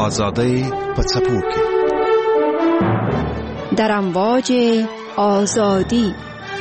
آزادی په څپو کې در امواج آزادی.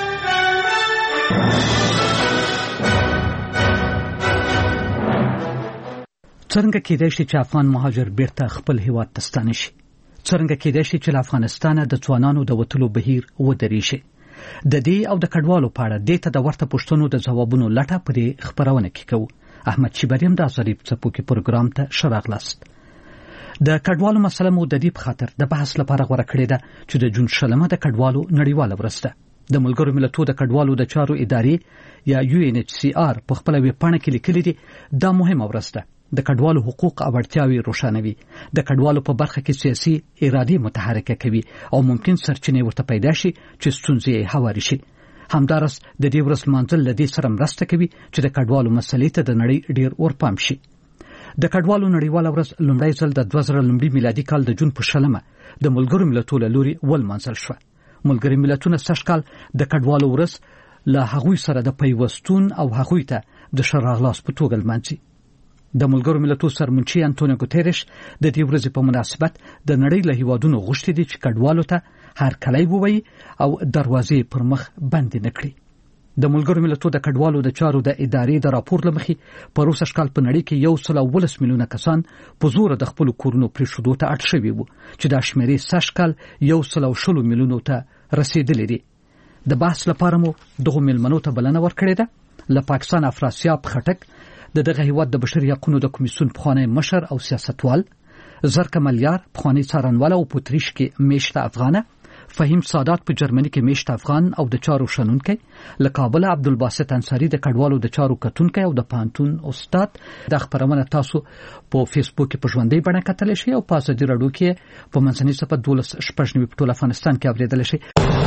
څنګه کېدای شي چې افغان مهاجر بیرته خپل هیواد ته ستانه شي؟ څنګه کېدای شي چې له افغانستانه د ځوانانو د وتلو بهیر ودرېږي؟ د دې او د کډوالو په اړه دې ته د ورته پوښتنو د ځوابونو لټه پرې خبرونه کوو. احمد شیبریم د ظریف څپو کې پروګرام ته شراغلاست. د کډوالو مسله مو د دې په خاطر د بحث لپاره غوړه کړې ده چې د جون شلمه د کډوالو نړیواله ورځ ده. د ملګرو ملتونو د کډوالو د چارو ادارې یا UNHCR په خپل ویبپاڼه کې لیکلي دي دا مهمه ورځ ده. د کډوالو حقوق او اړتیاوې روښانوي، د کډوالو په برخه کې سیاسي ارادې متحرکه کوي او ممکن سرچینې ورته پیدا شي چې ستونزې هواري شي. همدارس د دې ورځ منځل لدې سره مرسته کوي چې د کډوالو مسلې ته د نړۍ ډیر ورپام شي. د کډوالو نړیواله ورځ لومړی ځل د 2000 میلادي کال د جون په شلمه د ملګرو ملتونو لوري ولمنځل شو. ملګرو ملتونو سږ کال د کډوالو ورځ له هغوی سره د پیوستون او هغوی ته د شراغلاس په توګه لمانځي. د ملګرو ملتونو سرمنشي انټونیو ګوتيريش د دې ورځې په مناسبت د نړۍ له هیوادونو غوښتي دي چې کډوالو ته هر کلی ووایي او دروازې پر مخ بند نه کړي. د ملګرو ملتونو د کډوالو د چارو د ادارې د راپور لمخې په روسي شکل په نړۍ کې 110 میلیونه کسان په زور د خپل کورونو پریښودو ته اړ شوي وو چې د شمیرې سږکال 110 میلیونو ته رسیدلې دي. د بحث لپاره مو دغه ملمنو ته بلنه ورکړې ده. له پاکستان افراسیاب خټک دغه هیواد د بشري حقوقو د کمیسیون پخوانی مشر او سیاستوال، زرکه ملیار پخوانی څارنوال او پوتریش کې میشته افغانه، فهیم سادات په جرمني کې میشته افغان او د چارو شنونکي، له کابل عبدالباسط انصاری د کډوالو د چارو کتونکي او د پانتون استاد. د خبرونه تاسو په فیسبوک کې په ژوندۍ بڼه کتلی شئ او په ازادي راډیو کې په منځنۍ صفحه 12 په ټول افغانستان کې اوریدل شئ.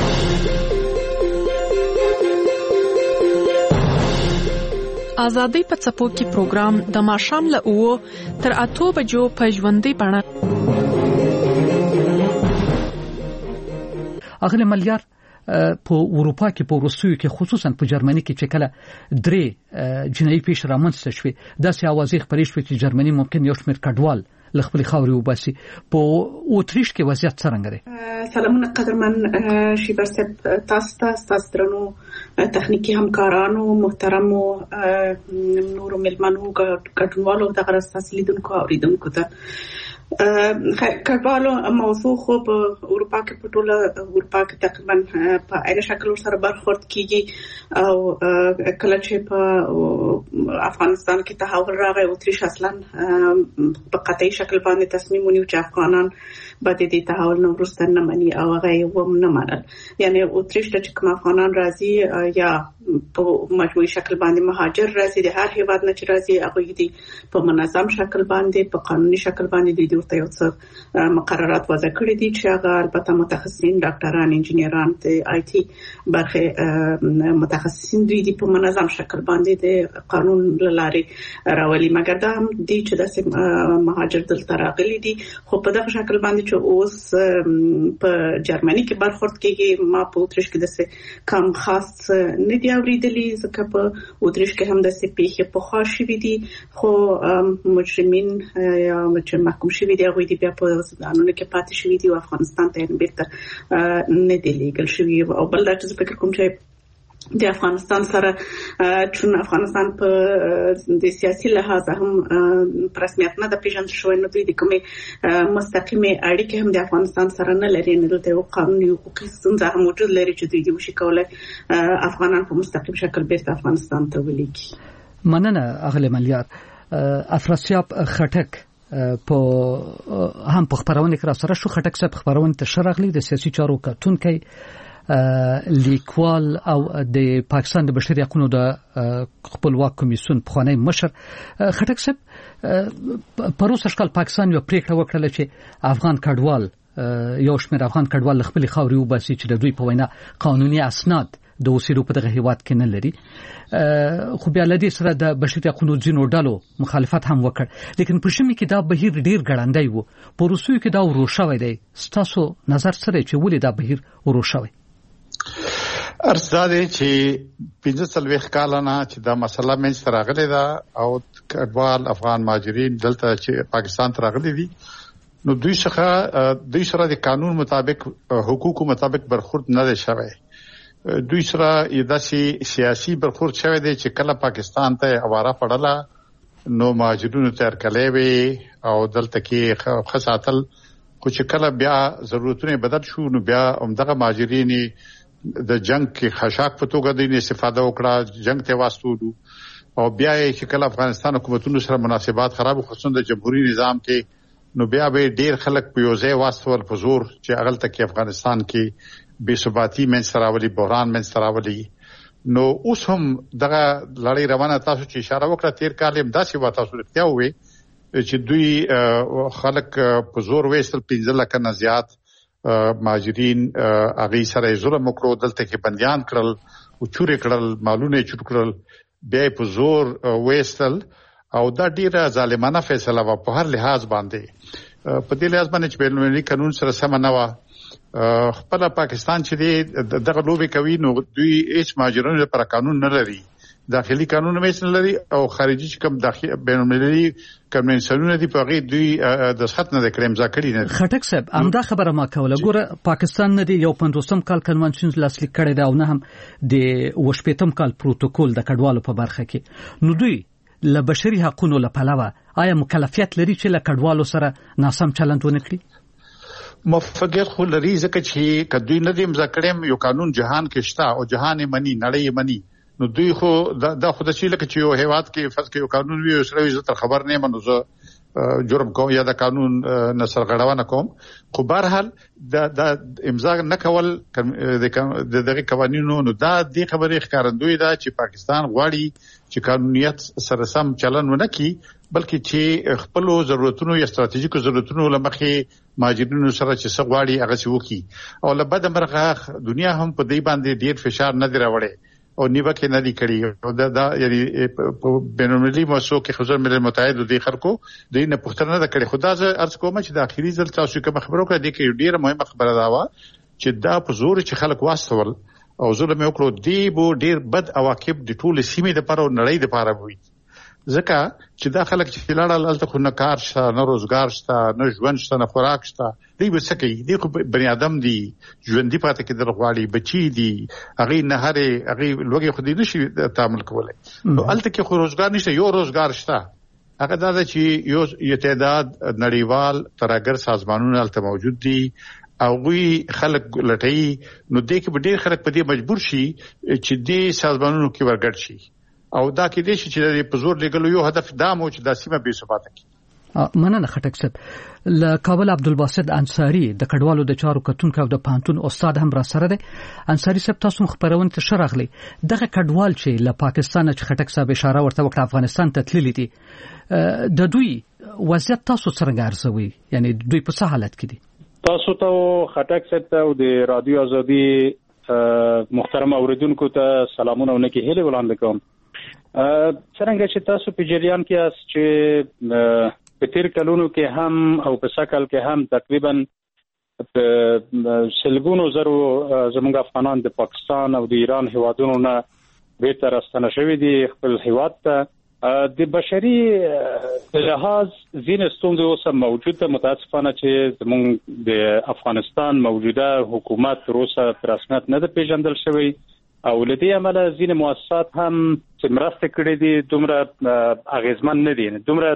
آزادی په څپو کې پروګرام د ماښام له 9 تر 8 بجو په ژوندۍ بڼه. اغله ملیار په اروپا کې په روسیو کې خصوصا په جرمني کې چې کله درې جنایي پیښې رامنځته شوې داسې اوازې خپرې شوې چې جرمني ممکن یو شمېر کډوال لخپل خاوري وباسي. په اوتریش کې وضعیت څنګه دی؟ سلامونه قدرمن شیبر صاحب، تاسو درنو تخنیکی همکارانو، محترمو نورو ملمنو، ګډونوالو، د غرستاس لیدونکو او اوریدونکو ته کډوالو موضوع خو په اروپا کې په ټوله اروپا کې تقریبا په عین شکل سره برخورد کیږي او کله چې په افغانستان کې تحول راغی اوتریش اصلا په قطعي شکل باندې تصمیم ونیو چې افغانان به د دې تحول نو وروسته نه مني او هغه یې هم نه منل. یعنی اوتریش ته چې کوم افغانان راځي یا په مجموعي شکل باندې مهاجر راځي، د هر هیواد نه چې راځي هغه دې په منظم شکل باندې په قانوني شکل باندې د ورته یو څه مقررات وضع کړی دي چې هغه البته متخصصین، ډاکټران، انجینران، د IT برخه متخصصین دي په منظم شکل باندې د قانون لارې راولي. مګر دا هم دي چې د مهاجر دلته راغلي دي خو په دغه شکل باندې چې اوس په جرمني کې برخورد کېږي. ما په اوتریش کې د کم خاص نه دی اوریدلی ځکه په اوتریش کې هم د پیښې په خوا شوي دي خو مجرمین یا محکوم شوي دي هغوی دي بیا په زندانونو کې پاتې شوي دي او افغانستان ته بیرته نه دی لیږل شوي. او بل دا چې زه فکر کوم چې د افغانستان سره چون افغانستان په د سیاسي لحاظ هم په رسمیت نه د پیژندل شوی، نو دوی د کومې مستقیمې اړیکې هم د افغانستان سره نه لري. نه دلته یو قانوني حقوقي ستونزه هم موجود لري چې دوی وشي کولای افغانان په مستقیم شکل بیرته افغانستان ته ولیږي. مننه اغله ملیار. افراسیاب خټک په هم په خبرونه کې را سره شو. خټک صاحب خبرونه ته شرغلی د سیاسي چارو کتونکي، لیکوال او د پاکستان د بشري حقوقو د خپلواک کمیسیون پخوانی مشر. خټک صاحب په روسي شکل پاکستان یو پریکړه وکړه چې افغان کډوال یو شمېر افغان کډوال خپل خاوري وباسي چې د دوی په وینا قانوني اسناد د اوسېدو په دغه هیواد کې نه لري. خو بیا لدې سره د بشري حقوقو ځینو ډلو مخالفت هم وکړ، لیکن په شمه کې دا بهیر ډیر ګړندی وو. په روسیو کې دا ورو شوی دی. ستاسو نظر سره چې ولې دا بهیر ورو شوی؟ ارزاده چې 15 کال نه چې دا مسله منځ راغلی دا او کډوال افغان مهاجرین دلته چې پاکستان ته راغلي دي نو دوی سره د قانون مطابق حقوقو مطابق برخورد نه دی شوی. دوی سره داسې سیاسي برخورد شوی دی چې کله پاکستان ته اواره پړله نو مهاجرینو ته ارکلې وي او دلته کې خاصاتل خو چې کله بیا ضرورتونه بدل شو نو بیا همدغه مهاجرین د جنگ کې خشاک په توګه د استفاده وکړه، جنگ ته واستولو او بیا چې کله افغانستان حکومتونو سره مناسبات خراب خصوصا د جمهوریت نظام کې نو بیا به ډیر خلک په یو ځای واستول په زور چې هغه ته کې افغانستان کې بے ثباتی منځ راولي، بحران منځ راولي. نو اوس هم دغه لړۍ روانه. تاسو چې اشاره وکړه تیر کال هم داسې و، تاسو رښتیا وې چې دوی خلک په زور وېستل، 15 لک نه زیات مهاجرین هغه سره ظلم وکړو، دلته کې بنديان کړل او چورې کړل، مالونه چور کړل، بیا په زور وېستل او دا ډیره ظالمانه فیصله و په هر لحاظ باندې. په دې لحاظ باندې چې بین‌المللي قانون سره سم نه و. خپل پاکستان چې دی دغه لوبې کوي نو دوی هیڅ مهاجرینو لپاره قانون نه لري، داخلي قانون هم نه لري او خارجي چې کوم داخلي بین‌المللي کنونسیونونه دي په هغه دوی د سخت نه د کریم ځکړي نه. خټک صاحب همدا خبره ما کوله. ګوره پاکستان نه دی یو 50 کال کنونشن لاسلیک کړی دا او نه هم د 18 کال پروتوکول د کډوالو په برخه کې. نو دوی له بشري حقوقو له پلوه آیا مکلفیت لري چې له کډوالو سره ناسم چلند ونه کړي؟ موافقت خو لري ځکه چې کدوې نه دیم ذکرم یو قانون جهان کې شته او جهان یې مني، نړۍ یې مني. نو دوی خو دا خو د شي لکه چې یو هیواد کې فرض کې یو قانون وي او سره زه تر خبر نه منو زه جرم کوم یا د قانون نسر غړونه کوم. خو بهرحال د امضا نه کول د دغه قوانینو نو دا د خبرې ښکارندوی ده چې پاکستان غواړي چې قانونیت سره سم چلن ونه کړي بلکې چې خپل ضرورتونو یا ستراتیژیکو ضرورتونو لمخې مهاجرینو سره چې څه غواړي هغه څه وکړي. او له بده مرغه دنیا هم په دې باندې ډیر فشار نه دی راوړی او نیوکه نه دی کړی. دا یعنی په بین‌المللي موسسو کې حضور ملل متحد د خلکو د نه پښتنه نه کړي. خدا زه عرض کوم چې د اخیری ځل تاسو کوم خبرو کړه د کې ډیره مهمه خبره دا و چې دا په زور چې خلک واستول او ظلم وکړو دی بو ډیر بد عواقب د ټول سیمې د پر او نړۍ د پاره وي. ځکه چې دا خلک چې لاړل الته خو نه کار شته، نه روزګار شته، نه ژوند شته، نه خوراک شته. دوی به څه کوي؟ دوی خو بني ادم دي، ژوندي پاتې کېدل غواړي، بچي دي، هغه نه هغه لوګي خو دې نشي تعامل کولای. نو الته کې خو روزګار نشته. یو روزګار شته هغه دا چې یو تعداد نړیوال ترهګر سازمانونه الته موجود دي او وی خلک لټي. نو دې کې به ډېر خلک په دې مجبور شي چې دې سازمانونو کې ورګډ شي او دا کې دې چې په زور لګلو یو هدف دا مو چې د سیمه بې ثباته کی. مننه خټک صاحب. له کابل عبدالباسط انصاری د کډوالو د چارو کتونکو او د پانتون استاد هم را سره دی. انصاری صاحب تاسو خبرونه ته شرغلی دغه کډوال چې له پاکستان چې خټک صاحب اشاره ورته وکړه افغانستان ته تللی دي د دوی وضعیت تاسو څنګه ارزوي؟ یعنی دوی په څه حالت کې دي؟ تاسو ته خټک صاحب او د رادیو ازادي محترم اوریدونکو ته سلامونه ونکي هله وړاندې کوم. څنګه چې تاسو په جریان کې اس چې په تیر کلونو کې هم او په سکل کې هم تقریبا سلګونو زرو زموږ افغانان د پاکستان او د ایران هیوادونو نه بیرته راستنه شوي دي خپل هیواد ته. د بشري لحاظ ځینې ستونزې اوس هم موجود ده. متاسفانه چې زموږ د افغانستان موجوده حکومت تر اوسه په رسمیت نه ده پیژندل شوی او لدی عمله ځینې مؤسسات هم چې مرسته کړې دي دومره اغیزمن نه دي، دومره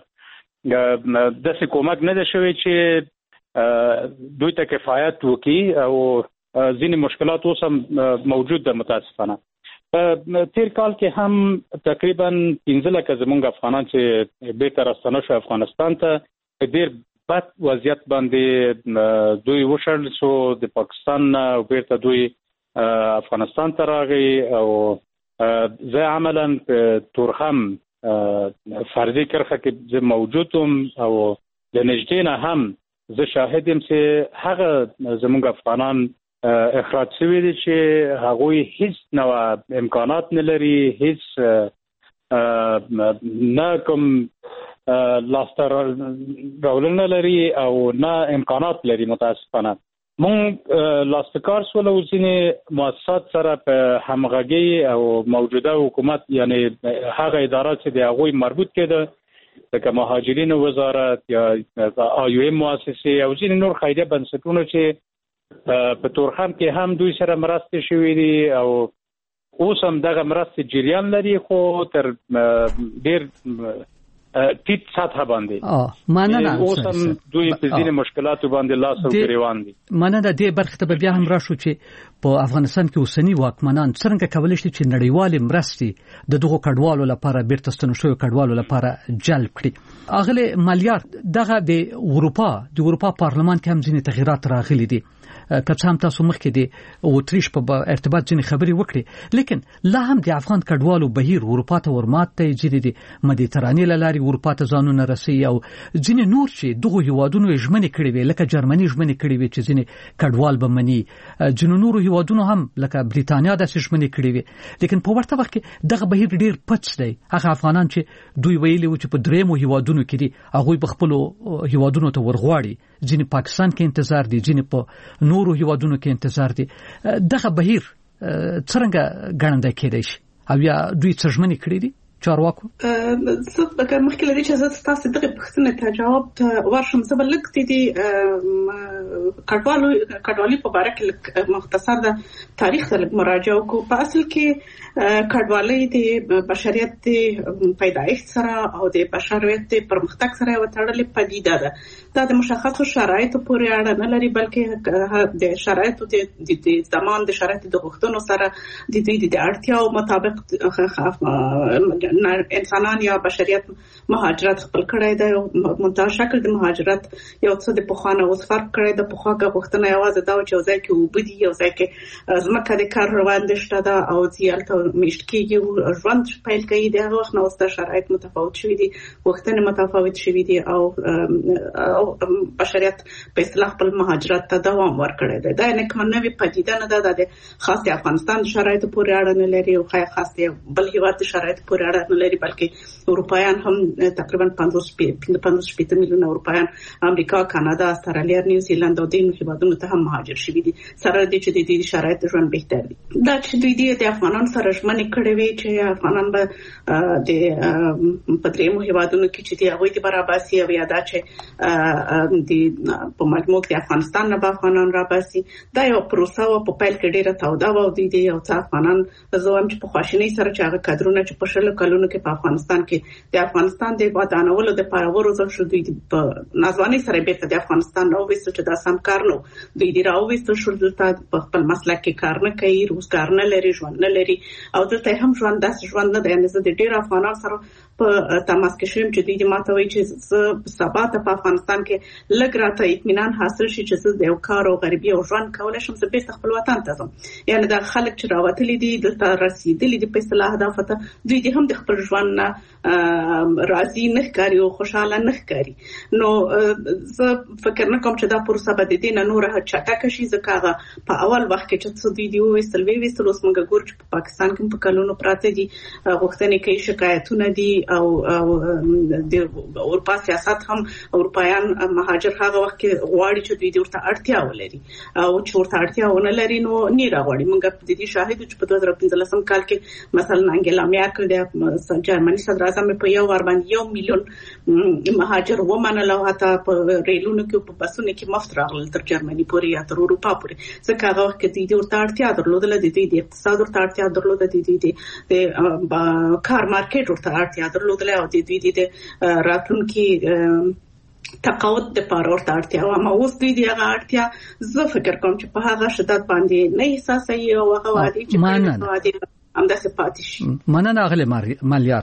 داسې کومک نه ده شوی چې دوی ته کفایت وکړي او ځینې مشکلات اوس هم موجود ده. متاسفانه په تیر کال کې هم تقریبا 15 لک زموږ افغانان چې بیرته راستنه شو افغانستان ته په ډیر بد وضعیت باندې دوی وشړل شو د پاکستان او بیرته دوی افغانستان ته راغی او زه عملا تورخم فردي کرخه کې زه موجودم او د نږدې نه هم زه شاهد یم چې هغه زموږ افغانان اخراج شوي دي چې هغوی هیڅ نوع امکانات نه لري، هیڅ نه کوم لاسته راوړنه لري او نه امکانات لري. متاسفانه مونږ لاستکار سول او ځینې مؤسسات سره په همغږي او موجوده حکومت یعنی هغه ادارات چې د هغوی مربوط کېده لکه مهاجرینو وزارت یا IOM مؤسسه او ځینې نور خیریه بنسټونه چې په تورخم کې هم دوی سره مرستې شوې دي او اوس هم دغه مرستې جریان لري خو تر ډېر ټیټ سطح باندې مننه اوس هم دوی په ځینې مشکلاتو باندې لاس او ګریوان دي. مننه دې برخه ته بیا هم راشو چې په افغانستان کې اوسنی واکمنان څنګه کولی شي چې نړیوالې مرستې د دغو کډوالو لپاره بیرته ستنو شویو کډوالو لپاره جلب کړي. اغله مالیار دغه د اروپا پارلمان کې هم ځینې تغیرات راغلي دي. که هم تاسو مخکې د اوتریش په ارتباط ځینې خبرې وکړي لیکن لا هم د افغان کډوالو بهیر اروپا ته ورمات ته چې د مدیترانې لاري اروپا ته ځانونه رسي او ځینې نور چې دغه هیوادونو ژمنې کړې وي لکه جرمني ژمنې کړې وي چې ځینې کډوال به مني ځینې نور هیوادونو هم لکه بریتانیا د ژمنې کړې وي لیکن په ورته وخت کې دغه بهیر ډیر پټ دی. هغه افغانان چې دوی ویلي و چې په درېمو هیوادونو کې دي هغه په خپل هیوادونو ته ورغواړي ځینې پاکستان کې انتظار دي ځینې په نورو هیوادونو کې انتظار دي. دغه بهیر څنګه ګڼل کېدای شي او یا دوی څه ژمنې کړې دي چارواکو؟ صدق مخکې لري چې زه تاسو دغه پوښتنې ته جواب ورشم. زه بل لکه دي کډوالي په اړه کې مختصر د تاریخ ته مراجعه وکړو. په اصل کې کډوالي د بشریت د پیدایښت سره او د بشریت د پرمختګ سره یو تړلې پدیده ده. دا د مشخصو شرایطو پورې اړه نه لري بلکې د شرایطو د زمان د شرایطو د غوښتنو سره د اړتیاو مطابق انسانان یا بشریت مهاجرت خپل کړی دی. منتها شکل د مهاجرت یو څه د پخوانه اوس فرق کړی د پخواګه غوښتنه یوازې دا چې یو ځای کې وبدي یو ځای کې ځمکه د کار روان دي شته دا او زیالته میشت کېږي ژوند پیل کوي. د هغه وخت نو ست شرایط متفاوت شوي دي غوښتنې متفاوت شوي دي او بشریت په اصطلاح خپل مهاجرت ته دوام ورکړی دی. دا نه کوم نوې پدیده نه ده د خاص افغانستان شرایط پورې اړه نه لري او خاص بل هیواد شرایط پورې اړه نه لري بلکې اروپایان هم تقریبا 50 میلیون اروپایان امریکا کانادا استرالیا نیوزیلند او د هیوادونو ته هم مهاجر شوي دي سره د چې د دې شرایط ژوند بهتر دي. دا چې دوی د افغانان سره ژمنې کړې وي چې افغانان به د پدریمو هیوادونو کې چې د هغوی د برابرسي او یا دا چې د په مجموع کې افغانستان نه به افغانان راباسي دا یو پروسه او په پیل کې ډیره توده و او د یو څه افغانان زوم چې په خواشینۍ سره چې هغه کادرونه چې په شلو کلونو کې په افغانستان کې د افغانستان د ودانولو د پاراورو ځل شو دوی په نازواني سره بیرته د افغانستان نو وستو چې دا سم کار نو دوی دی راوستو شو دلته په خپل مسلک کې کار نه کوي روزګار نه لري ژوند نه لري او دلته هم ژوند داس ژوند نه دی. نه زه د ډیر افغانان سره په تماس کې شوم چې دوی ماته وایي چې سبا ته په افغانستان کې لږ راته اطمینان حاصل شي چې زه د یو کار او غریبي او ژوند کولای شم زه بیرته خپل وطن ته ځم. یعنی دا خلک چې راوتلي دي دلته رسیدلي دي په اصطلاح دا فته دوی هم د خپل ژوند نه راضي نه ښکاري او خوشاله نه ښکاري. نو زه فکر نه کوم چې دا پروسه به د دې نه نور چټکه شي ځکه په اول وخت کې چې څه دوی وستل اوس موږ ګورو چې په پاکستان کې په کلونو پراته دي غوښتنې کوي شکایتونه دي او د اروپا سیاست هم اروپایان مهاجر هغه وخت کې غواړي چې دوی ورته اړتیا ولري او چې ورته اړتیا ونه لري نو نه راغواړي. موږ په دې شاهد چې په 2015 کال کې مثلا انګلا میرکل د جرمني صدر اعظم په یو ور باندې 1 میلیون مهاجر ومنل او حتی په ریلونو کې په بسونو کې مفت راغلل تر جرمني پورې یا تر اروپا پورې ځکه هغه وخت کې دوی ورته اړتیا درلودله د دې اقتصاد ورته اړتیا درلوده د کار مارکیټ ورته اړتیا درلودله او د دې راتلونکي تقاعد د پاره ورته اړتیا و ما اوس دوی دغه اړتیا زه فکر کوم چې په هغه شدت باندې نه احساسوي او هغه وادي چې همداسې پاتې شي. مننه اغلی مالیار.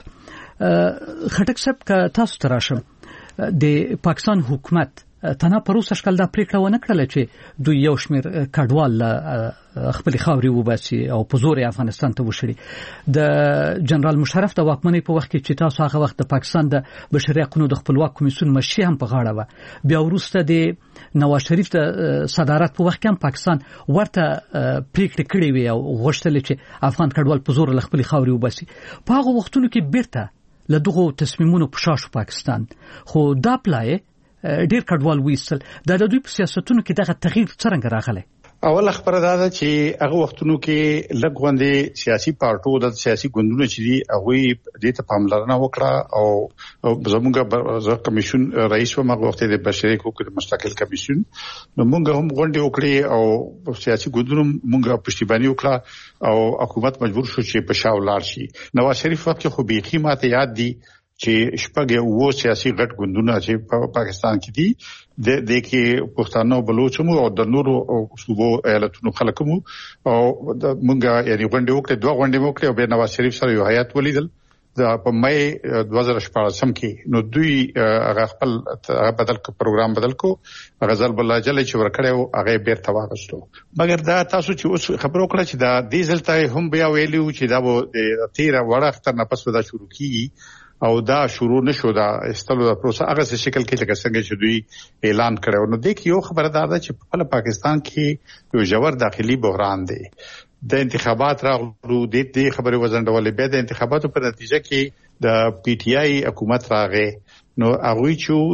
خټک صاحب که تاسو تراشم د پاکستان حکومت تنها پروسه شکل دا پریکړه ونه کړله چې دوی یو شمیر کډوال خپل خاوري وباسي او په زور افغانستان ته وشړي. د جنرال مشرف د واکمنۍ په وخت کې چې تاسو هغه وخت د پاکستان د بشري حقوقو د خپلواک کمیسیون مشر هم په غاړه و بیا وروسته د نواز شریف د صدارت په وخت کې هم پاکستان ورته پریکړه کړې وي او غوښتل چې افغان کډوال په زور خپل خاوري وباسي. په هغه وختونو کې بیرته له دغه تصمیمونو په شاشه پاکستان خو دا پلای ډیر کډوال وېستل. د دوی په سیاستونو کې دغه تغییر څنګه راغلی؟ اول خبره دا ده چې هغه وختونو کې لګوندې سیاسي پارټو د سیاسي ګوندونو چې دي هغه د ته پاملرنه وکړه او زموږ کمیشن رئیس و مغه وخت د بشري حقوقو مستقل کمیشن نو موږ هم غونډه وکړې او سیاسي ګوندونو موږ پښتیبانی وکړه او حکومت مجبور شو چې په شاولار شي نواز شریف وخت خو بيخي ماته یاد دي چې شپږ وو سیاسي غټ ګوندونه چې په پاکستان کې دي د کې پښتانه بلوچمو او د نورو صوبو ایالتونو خلکمو او مونږه یعنی غونډه وکړه دوه غونډې وکړه او به نواز شریف سره یو هیئت ولیدل د په مې 2014 کې نو دوی هغه خپل بدل کو پروګرام بدل کو غزل بالله جل چې ورکړیو هغه بیرته واغستو مګر دا تاسو چې اوس خبرو کړه چې دا ډیزل ته هم بیا ویلو چې دا وو د 13 وړه تر نه پس ودا شروع کیږي او دا شروع نشو دا استلو دا پروسه هغه څه شکل کې لکه څنګه چې دوی اعلان کړو نو د یو خبره ده چې په پاکستان کې یو جوړ داخلي بحران دی د انتخابات راغلو د دې خبره وزندولې به د انتخاباتو په نتیجه کې د پی ټی آی حکومت راغې نو هغه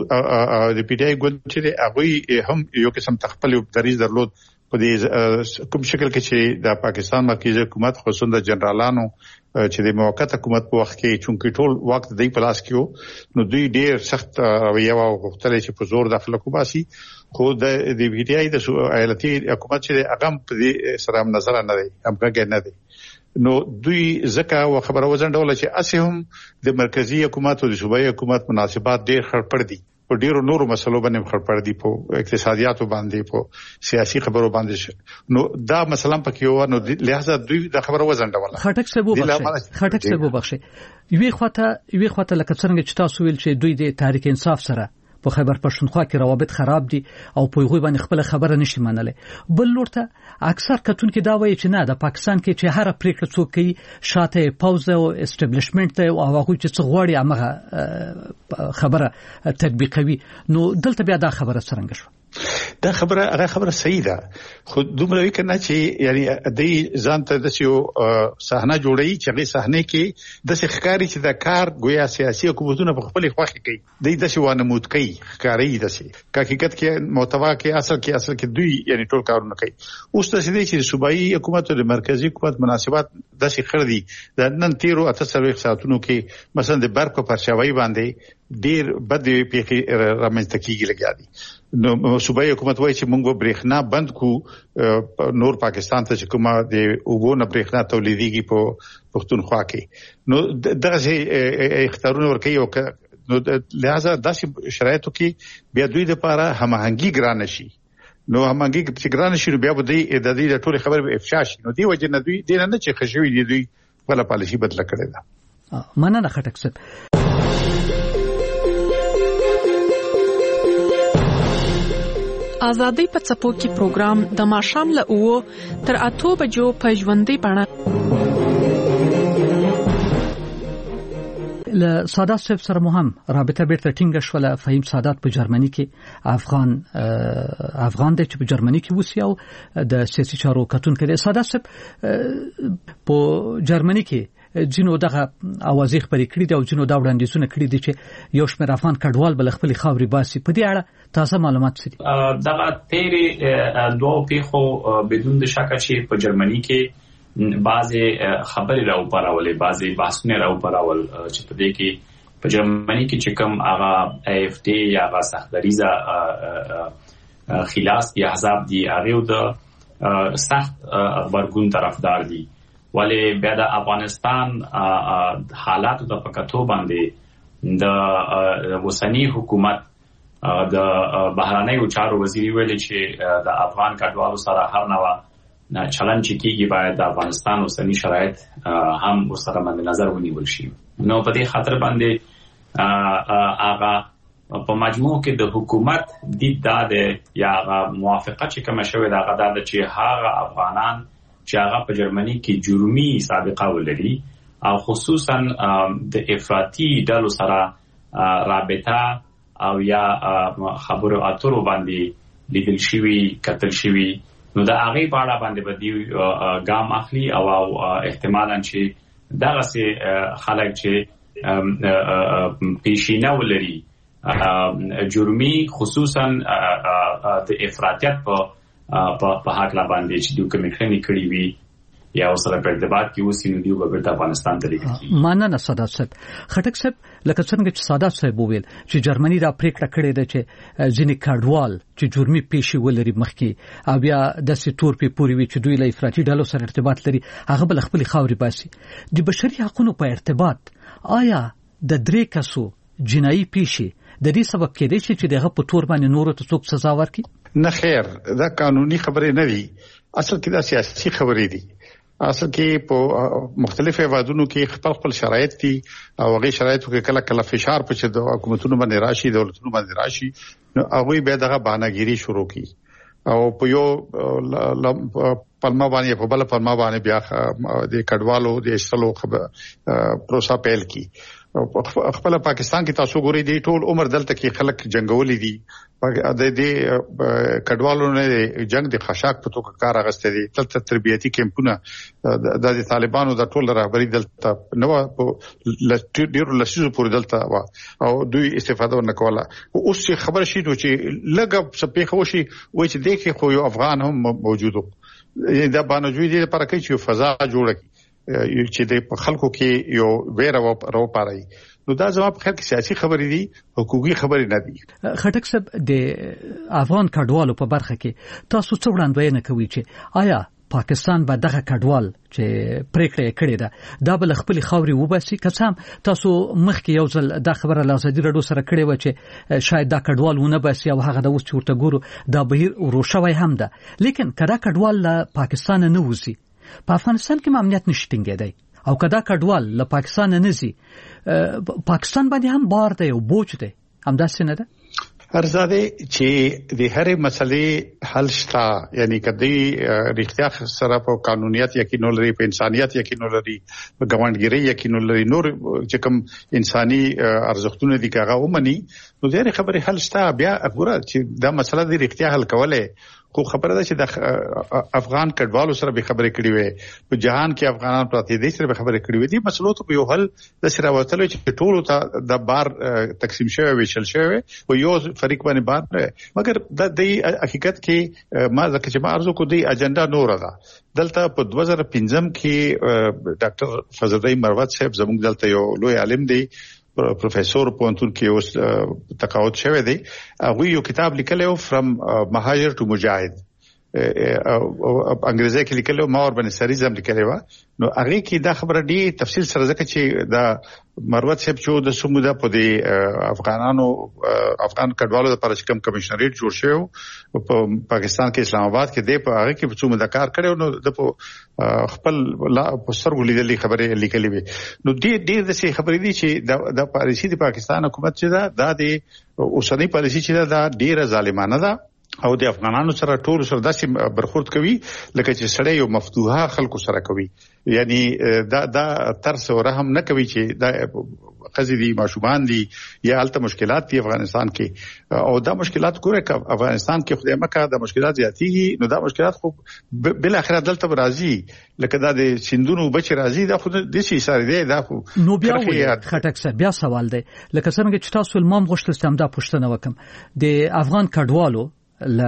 چې د پی ټی آی ګوند چې هغه هم یو قسم تخپل دریز درلود په دې کوم شکل کې چې د پاکستان مرکزی حکومت خصوصا د جنرالانو چې د موقت حکومت په وخت کې چونکی ټول وخت د پلاس کېو نو دوی ډېر سخت رویه او غوښتل چې په زور داخله کوباسي خو د پی ټی آی د ایالتي حکومت چې هغه په دې سره نظر نه دی همغه نه دی نو دوی ځکه خبره وزندول چې اسهم د مرکزی حکومت او د صوبایي حکومت مناسبات ډېر خړپړ دي په ډیرو نورو مسلو باندې خړپړ دي په اقتصادیاتو باندې په سیاسي خبرو باندې نو دا مثلا پکې و نو لہذا دوی د خبرو وزندول خټک سبو بخښي یوه خواته لکه څنګه چې تاسو ویل چې دوی د تحریک انصاف سره په خیبر پښتونخوا کې روابط خراب دي او په هغه باندې خپل خبره نشي منلې بل لورته اکثر کتونکو دا وایي چې نه د پاکستان کې چې هر پریکړه څوک کوي شاته پاوز او اسټابلیشمنت او هغه چې څه غواړي هغه خبره تطبیقوي نو دلته بیا دا خبره څنګه شو دا خبره صحیح ده خو دومره وکنه چې یعنی د ځان ته د یو صحنه جوړی چې هغه صحنه کې د ښکاری چې د کار گویا سیاسي حکومتونه په خپل خوخه کوي د شوانه مود کوي ښکاری د شي حقیقت کې محتوا کې اصل کې دوی یعنی ټول کارونه کوي اوس ته چې صوبایي حکومت او مرکزی حکومت مناسبات د شي خردي د نن 13 ساعتونو کې مثلا د برق په پرچاوي باندې ډیر بد پیخي رامنځته کیږي لګیا دي نو صوبایي حکومت وایي چې موږ برېښنا بند کو نور پاکستان ته چې کومه د وګونه برېښنا تولیديږي په پښتونخوا کې نو دغه اختیارونه ورکوي او نو لہذا داسې شرایطو کې بیا دوی لپاره هماهنګي ګران شي نو هماهنګي چې ګران شي بیا به د دې ټول خبره افشا شي نو دی وجه نه دوی دینه نه چې خشوي دي دوی خپل پالیسي بدل کړي ده مننه خټک صاحب آزادۍ په څپو کې پروګرام د ماښام له 9 تر 8 بجو په ژوندۍ بڼه له سادات صاحب سره مهم رابطه بیرته ټینګه شوله فهیم سادات په جرمني کې افغان د په جرمني کې وسی او د سیاسي چارو کتونکو دی سادات صاحب په جرمني کې جنو دغه اوازې خبرې کړې دي او جنو دا وړاندیزونه کړې دي چې یو شمېر افغان کډوال بل خپل خاوري باسي په دې اړه تاسو معلومات سړي دغه تیری دوه پیخو بدون د شک چې په جرمني کې بعضی خبرې راوپارولې بعضی بحثونه راوپارول چې په دې کې په جرمني کې چې کوم هغه اف ډي یا هغه سختدریزه خلاص یا حزب دي هغه د سخت خبرګون طرفدار دي ولی بیا د افغانستان حالات د پکاتو باندې د وسنی حکومت د بهرانیو چارو وزیر ویل چې د افغان کډوالو سره هر نوع چلن چې کیږي باید د افغانستان وسنی شرایط هم ورسره مد نظر ونیول شي نو په دې خاطر باندې هغه په مجموع کې د حکومت د یا موافقه چې کوم شوی دا غدا چې هغه افغانان چې هغه په جرمني کې جرمي سابقه ولري او خصوصا د افراطي ډلو سره رابطه او یا خبرو اترو باندې لیدل شوی کتل شوی نو دا هغه په اړه باندې بدی ګام اخلي او احتمالاً چې دغه سي خلک چې پیشینه ولري جرمي خصوصا د افراطیت په په حق لا باندې چې دوی کمیخني کړی وي یا سره په ارتباط کې اوسې نو دیو به د افغانستان ته لیږي. ماننه ساده صاحب خټک صاحب لکه څنګه چې ساده صاحب وویل چې جرمني دا پریکړه کړې ده چې ځینې کډوال چې جرمي پیښې ولري مخکې او بیا د سټور په پوری وی چې دوی له افراطي ډلو سره ارتباط لري هغه بل خپل خاوري باسي. د بشري حقوقو په ارتباط آیا د درې کسو جنایي پیښې د دې سبب کېدای شي چې دغه په تور باندې نور ته څوک سزا ورکړي؟ نه خیر دا قانوني خبرې نه دي، اصل کې دا سیاسي خبرې دي. اصل کې په مختلفو هیوادونو کې خپل شرایط دي او هغه شرایطو کې کله فشار په چې د حکومتونو باندې راشي دولتونو باندې راشي نو هغه به دغه بانګيري شروع کی او په یو پلمه باندې په بل پلمه باندې بیا د کډوالو د اصلو پروسه پیل کی. خپل پاکستان کې تاسو ګورئ دی ټول عمر دلته کې خلک جنگولي دي د دې کډوالو نه جنگ د خشاک په توګه کار اغسته دي تلته تربیتي کیمپونه د طالبانو د ټول رهبری دلته نو په ډیرو لسیزو پورې دلته او دوی استفاده ورنکوله. اوس خبر شي چې لګ سپې خوشي وای چې دغه خو یو افغان هم موجودو دا باندې دې لپاره چې فضا جوړه کی چې د خلکو کې یو ویره راو پاري نو دا زما په خیر کې سیاسي خبرې دي حقوقي خبرې نه دي. خټک صاحب د افغان کډوالو په برخه کې تاسو څه وړاندوینه کوي چې آیا پاکستان به دغه کډوال چې پریکړه کړې ده دا بل خپل خاوري وباسي؟ کسام تاسو مخکې یو ځل دا خبره لازمي رډو سره کړې و چې شاید دا کډوال ونه باسي او هغه د اوس چورته ګورو دا بهیر وروشوي هم ده، لیکن کدا کډوال له پاکستان نه وځي په افغانستان کې امنیت نشټینګ دی او کدا کډوال له پاکستان نه نزي پاکستان باندې هم بار دی او بوج دی همداسې نه ده؟ ارزاده چې د هرې مسلې حل شته یعنی کدی رښتیا سره په قانونیت یقین لري په انسانيت یقین لري په ګوندګری یقین لري نور چې کوم انساني ارزښتونه دي هغه ومني نو د خبرې حل شته. بیا وګوره چې دا مسله د رښتیا حل کوله خو خبره ده چې د افغان کډوالو سره به خبرې کړې وي په جهان کې افغانان پراته دي سره به خبرې کړې وي دي مسلو ته یو حل د سره وتلو چې ټولو ته د بار تقسیم شوی ویشل شوی او یو فریق باندې بار مګر د حقیقت کې ما ځکه چې ما ارزو کو دی اجنډا نور ده دلته په 2015 کې ډاکټر فضلالله مروت صاحب زموږ دلته یو لوی عالم دی پروفیسور پونتون کې اوس تقاعد شوی دی هغه یو کتاب لیکلی او فرام مهاجر ټو مجاهد انګریزي کې لیکلو ما ور باندې سریزم لیکلی و نو هغه کې دا خبره دی تفصیل سره ځکه چې دا مروت صاحب چې د سموده په دی افغان کډوالو لپاره چې کوم کمشنریټ جوړ شو په پاکستان کې اسلام آباد کې دی په هغه کې سموده کار کړو نو د خپل په سرګو لیدلې خبره لیکلې وي نو ډېر د څه خبرې دي چې د پالیسي د پاکستان حکومت چې دا د اوسنۍ پالیسي چې دا ډېره ظالمانه ده او د افغانانو سره ټول سره داسې برخورد کوي لکه چې سړی یو مفتوحه خلکو سره کوي یعنی دا ترس او رحم نه کوي چې دا قضیه دي ماشومان دي یا الته مشکلات دي افغانستان کې او دا مشکلات ګوره افغانستان کې خدای مکه دا مشکلات زیاتېږي نو دا مشکلات خو بل اخر دلته راځي لکه دا د سندونو بچ راځي دا خو د شي سره دی دا خو نو بیا خټک صاحب بیا سوال دی لکه څنګه چې تاسو المام غوښتل چې دا پوښتنه وکم د افغان کډوالو ل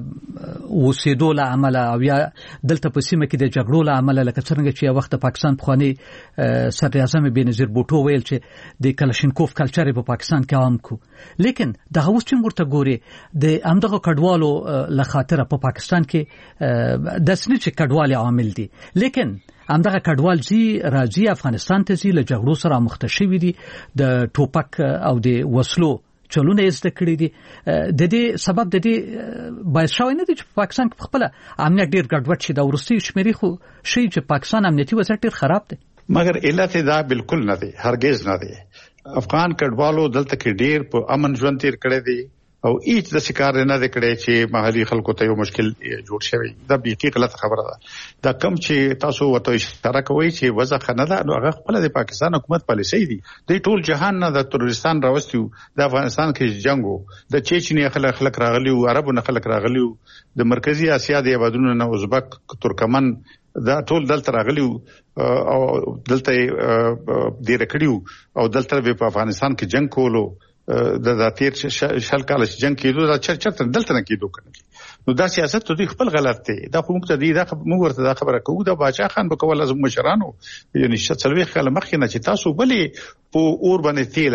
وسیدو له عمل او یا دلته په سیمه کې د جګړو له عمل لکه څنګه چې وخت پاکستان خواني صدر اعظم بنظیر بوټو ویل چې د کلاشینکوف کلچر په پاکستان کې عام کو لیکن د هوس چې ورته ګوري د امدغه کډوالو له خاطر په پاکستان کې د سنې چې کډوالي عامل دي لیکن همدغه کډوال زی راځي افغانستان ته زی له جګړو سره مختشوي دي د ټوپک او د وسلو چلونه زده کړی دي د دې سبب د دې باعث شوی نه دي چې پاکستان کې خپل امنیت ډیر ګډوډ شي دا ورستي شمیري خو شي چې پاکستان امنیتي وضعیت ډیر خراب دی مګر علت دا بالکل نه دی هرگز نه دی افغان کډوالو دلته کې ډیر په امن ژوند تیر کړی دی او هیڅ د شکار نه د کړي چې محلي خلکو ته یو مشکل جوړ شوی دا بیخي غلط خبره ده دا کم چې تاسو وته اشاره کوي چې وضع خنه ده نو هغه خپل د پاکستان حکومت پالیسي دي د ټول جهان نه د تروریستان راوستیو د افغانستان کې جنگو د چچنی خلک راغلیو عربو نه خلک راغلیو د مرکزی اسیا د هیوادونو نه ازبک ترکمن دا ټول دلته راغلیو او دلته ډیر کړیو او دلته په افغانستان کې جنگ کولو د تیر شل کال جنگ کېدو دا چرته دلته نه کېدو کنه نو دا سیاست ته دوی خپل غلط دی. دا خو موږ ته دی دا موږ ورته دا خبره کوو د باچا خان په کول لازم مشرانو یعنی 40 کال مخکې نه چې تاسو بلې په اور باندې تیل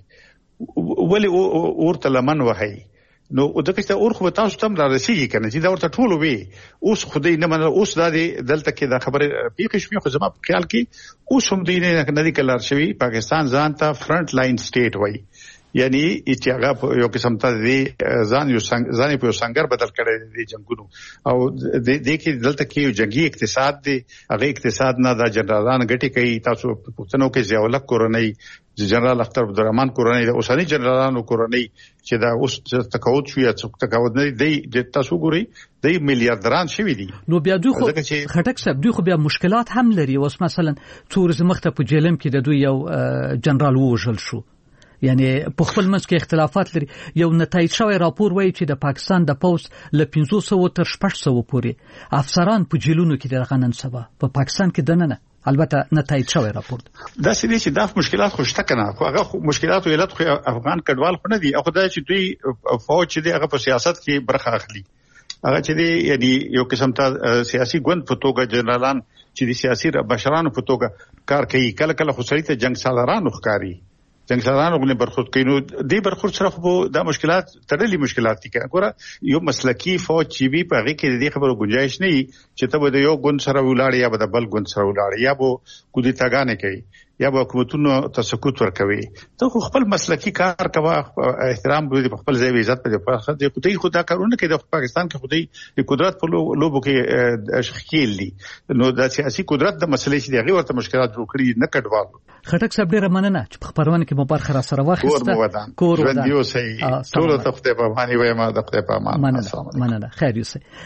اچوي ولې اور ته لمن وهي نو دغه څه اور خو تاسو تم را رسیږي کنه چې دا ورته ټول وي اوس خدای نه منل اوس دا دلته کې دا خبره پیښ شوی خو زما په خیال کې اوس هم دی نه دی کلر شوی پاکستان ځان ته فرنٹ لاین سټیټ وای یعنی چې هغه یو قسم ته دی ځان په څنګه بدل کړي دي جنگونو او د کې دلته کې یو جنگي اقتصاد دی هغه اقتصاد نه دا جنرالان غټي کوي تاسو پښتنو کې ضیاءالله کورنۍ جنرال اختر عبدالرحمن کورنۍ د اوسنی جنرالانو کورنۍ چې دا اوس تقاعد شوی څوک تقاعد نه دی تاسو ګوري د میلیارډران شوی دي نو بیا دوی خو خټک صاحب دوی خو بیا مشکلات هم لري اوس مثلا تورزم مخته په جیلم کې د دوی یو جنرال وژل شو یعنی په خپل منځ کې اختلافات لري یو نتایج شوی راپور وایي چې د پاکستان د پوز له 500 تر 600 پورې افسران په جیلونو کې د غنن سبا په پاکستان کې دننه البته نتایج شوی راپور دا سړي چې دا مشکلات خوشته کنه خو هغه مشکلات ویلات خو افغان کډوال خو نه دي خو دا چې دوی فوج چې هغه په سیاست کې برخه اخلي هغه چې دی یعنی یو قسم ته سیاسي ګوند په توګه جنرالان چې د سیاسي بشرانو په توګه کار کوي کله کله خو سړي ته جنگ سالارانو ښکاری جنگ سالارانو غو نه برخورد کینو دې برخورد سره خو دا مشکلات تړلې مشکلات دي ګوره یو مسلکی فوج چې وی په هغه کې دې خبرو گنجائش نه چې ته به یو ګوند سره ولاړ یا به بل ګوند سره ولاړ یا به کودي تاګانې کوي یا به حکومتونو تسکوت ورکوي ته خپل مسلکی کار کوا احترام به خپل ځای عزت په پخه دي خدای خدا کارونه کوي د پاکستان کې خدای قدرت په لوبو کې شخیل دي نو د سیاسي قدرت د مسلې چې دغه ورته مشکلات جوړ کړي نه کډوالو خټک صاحب ډیره مننه چې په خبرونه کې مو برخه را سره واخیسته کور ودان دیو صحیح ټول ته خدای په باندې وایم د خدای په امان مننه خیر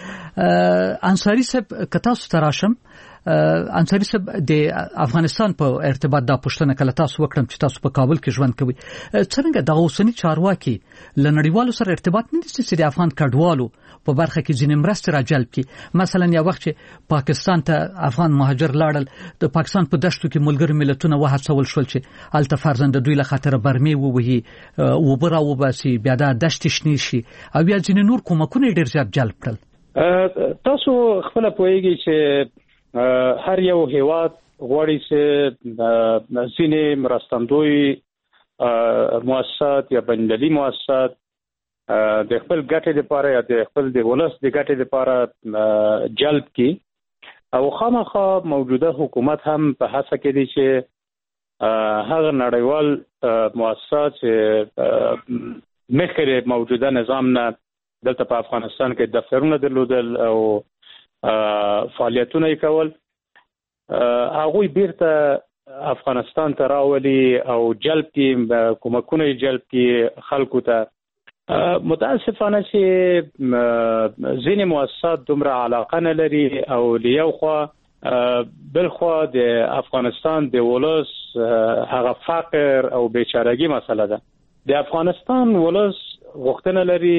یوسه انصاری صاحب کتا ستراشم انصاری صاحب د افغانستان په ارتباط دا پښتنه کله تاسو وکړم چې تاسو په کابل کې ژوند کوي څنګه د اوسنی چارواکي لنړیوالو سره ارتباط نه دي چې د افغان کډوالو په برخه کې ځینې مرستې راجلب کړي مثلا یو وخت چې پاکستان ته افغان مهاجر لاړل د پاکستان په دشتو کې ملګری ملتونه وهڅول شول چې الته فرزند دوی له خاطر برمي ووهي وبرا وباسي بیا د دشت شنی شي او بیا ځینې نور کومکونه ډیر زیات جلب کړل تاسو خپل پوهیږئ چې هر یو هیواد غواړي چې ځینې مرستندوی مؤسسات یا بین‌المللي مؤسسات د خپل ګټې لپاره یا د خپل د ولس د ګټې لپاره جلب کړي او خامخا موجوده حکومت هم په هڅه کې دي چې هغه نړیوال مؤسسات چې مخکې موجوده نظام نه دلته په افغانستان کې دفترونه درلودل او فعالیتونه کول هغه بیرته افغانستان ته راولي او جلب کې کومکونه جلب کې خلکو ته متاسفانه چې ځینې مؤسسات دومره علاقه نه لري او لیو خو بلخو د افغانستان د ولس هغه فقر او بیچارهګي مسله ده د افغانستان ولس غوښتنه لري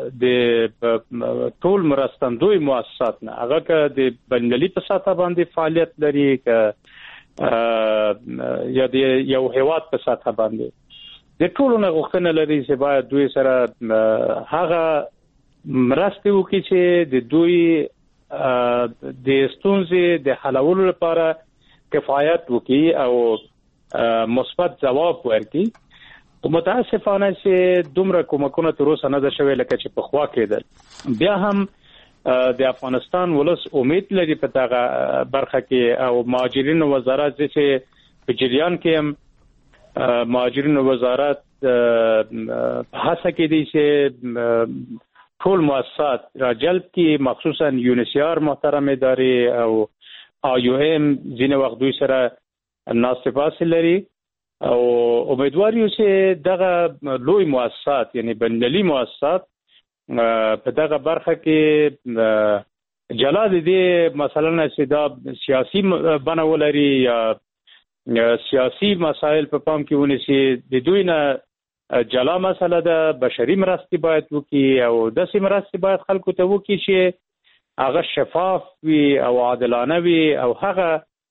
د ټول مرستندوی مؤسسات نه هغه که د بین‌المللي په سطح باندې فعالیت لري که یا د یو هیواد په سطح باندې د ټولو نه غوښتنه لري چې باید دوی سره هغه مرستې وکړي چې د دوی د ستونزې د حلولو لپاره کفایت وکړي او مثبت ځواب ورکړي متاسفانه چې دومره کومکونه تر اوسه نه ده شوی لکه چې په خوا کېدل بیا هم د افغانستان ولس امید لري په دغه برخه کې او مهاجرینو وزارت چې په جریان کې هم مهاجرینو وزارت هڅه کوي چې ټول مؤسسات را جلب کړي مخصوصا یونیسیار محترم ادارې او IOM ځینې وخت دوی سره ناستفاده لري او امیدوار یو چې دغه لوی مؤسسات یعنی بین‌المللي مؤسسات په دغه برخه کې جلاد دي مثلا چې دا سیاسي بڼه ولري یا سیاسي مسایل په پام کې ونیسي د دوی نه جلا مسله ده بشري مرستې باید وکړي او داسې مرستې باید خلکو ته وکړي چې هغه شفاف وي او عادلانه وي او هغه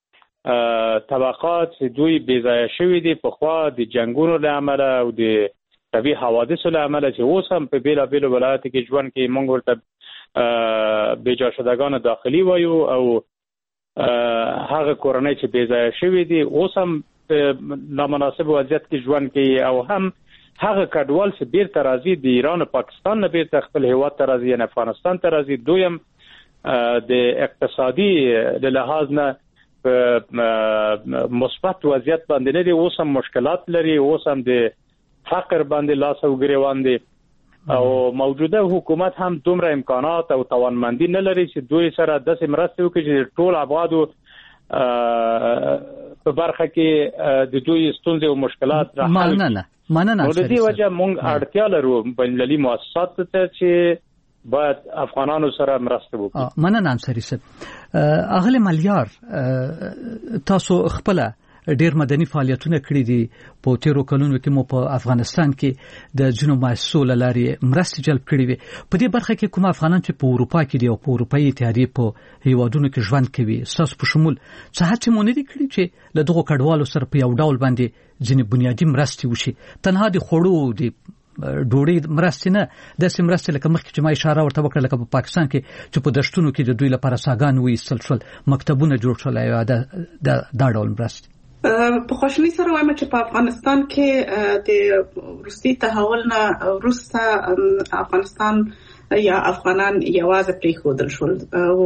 طبقات دوی بیځایه شوی دي په خوا د جنگونو له امله او د طبي حوادثو له امله چې اوس هم په بیلابیلو ولایتو کې ژوند کوي موږ ورته بیجا شدگان داخلي وایو او هغه کورنۍ چې بیځای شوی دي اوس هم نامناسب وضعیت کې ژوند کوي او هم هغه کډوال چې بیرته راځي د ایران او پاکستان نه بیرته خپل هیواد ته راځي یا افغانستان ته راځي دویم د اقتصادي له لحاظ نه مثبت وضعیت باندې نه دي اوس هم مشکلات لري اوس هم د فقر باندې لاس او ګریوان دي او موجوده حکومت هم دومره امکانات او توانمندي نه لري چې دوی سره د مرستې وکړي چې ټول ابعادو په برخه کې د دوی ستونزې او مشکلات راحل مننه د دې وجه موږ اړتیا لرو بین‌المللي مؤسسات ته چې باید افغانانو سره مرسته وکړي. مننه انصاری صاحب. اغلی ملیار تاسو خپل ډیر مدني فعالیتونه کړې دي په تیرو کلونو کې مو په افغانستان کې د جنوب ماسو لاري مرستې جلب کړې وي. په دې برخه کې کوم افغانان چې په اروپا کې دي او په اروپאי اتحادیه په هیوادونو کې ژوند کوي تاسو په شمول څه هڅه مونږ دي کړې چې له دغه کډوالو سره په یو ډول باندې ځینې بنیادی مرستې وشي تنها د خوړو د ډوړې مرستې نه د سیمرستې لکه مخکې چې ما اشاره ورته وکړه لکه په پاکستان کې چې په دشتونو کې د دوی لپاره ساګان وایستل شول مکتبونه جوړ شول یا دا ډول مرستې په خوشحالي سره وایم چې په افغانستان کې د روسي تحول نه وروسته افغانستان یا افغانان یوازې پریښودل شول او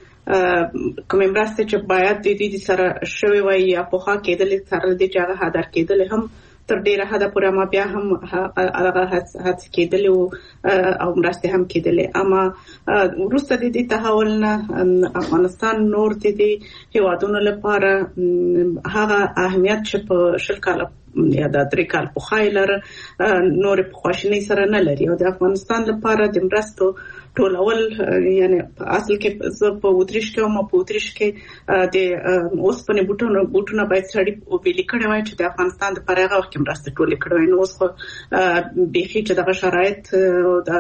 کوم مرستې چې باید د دې سره شوي وي یا په خا کېدل سره د جګه هدر کېدل هم تر ډیره حدا پورې ما بیا هم هغه هڅه کېدل او مرسته هم کېدل اما وروسته د دې تحول نه افغانستان نور د دې هیوادونو لپاره هغه اهمیت چې په شل کال یا د 3 کال په خایلر نور په خوشنۍ سره نه لري او د افغانستان لپاره د مرستو ټولول یعنی اصل کې زه په وتریش کې او په وتریش کې د اوسپنې بوټونه باید سړی او ویل کړي وای چې د افغانستان د پرغه وخت کې مرسته ټول کړي نو اوس بيخي چې دغه شرایط او د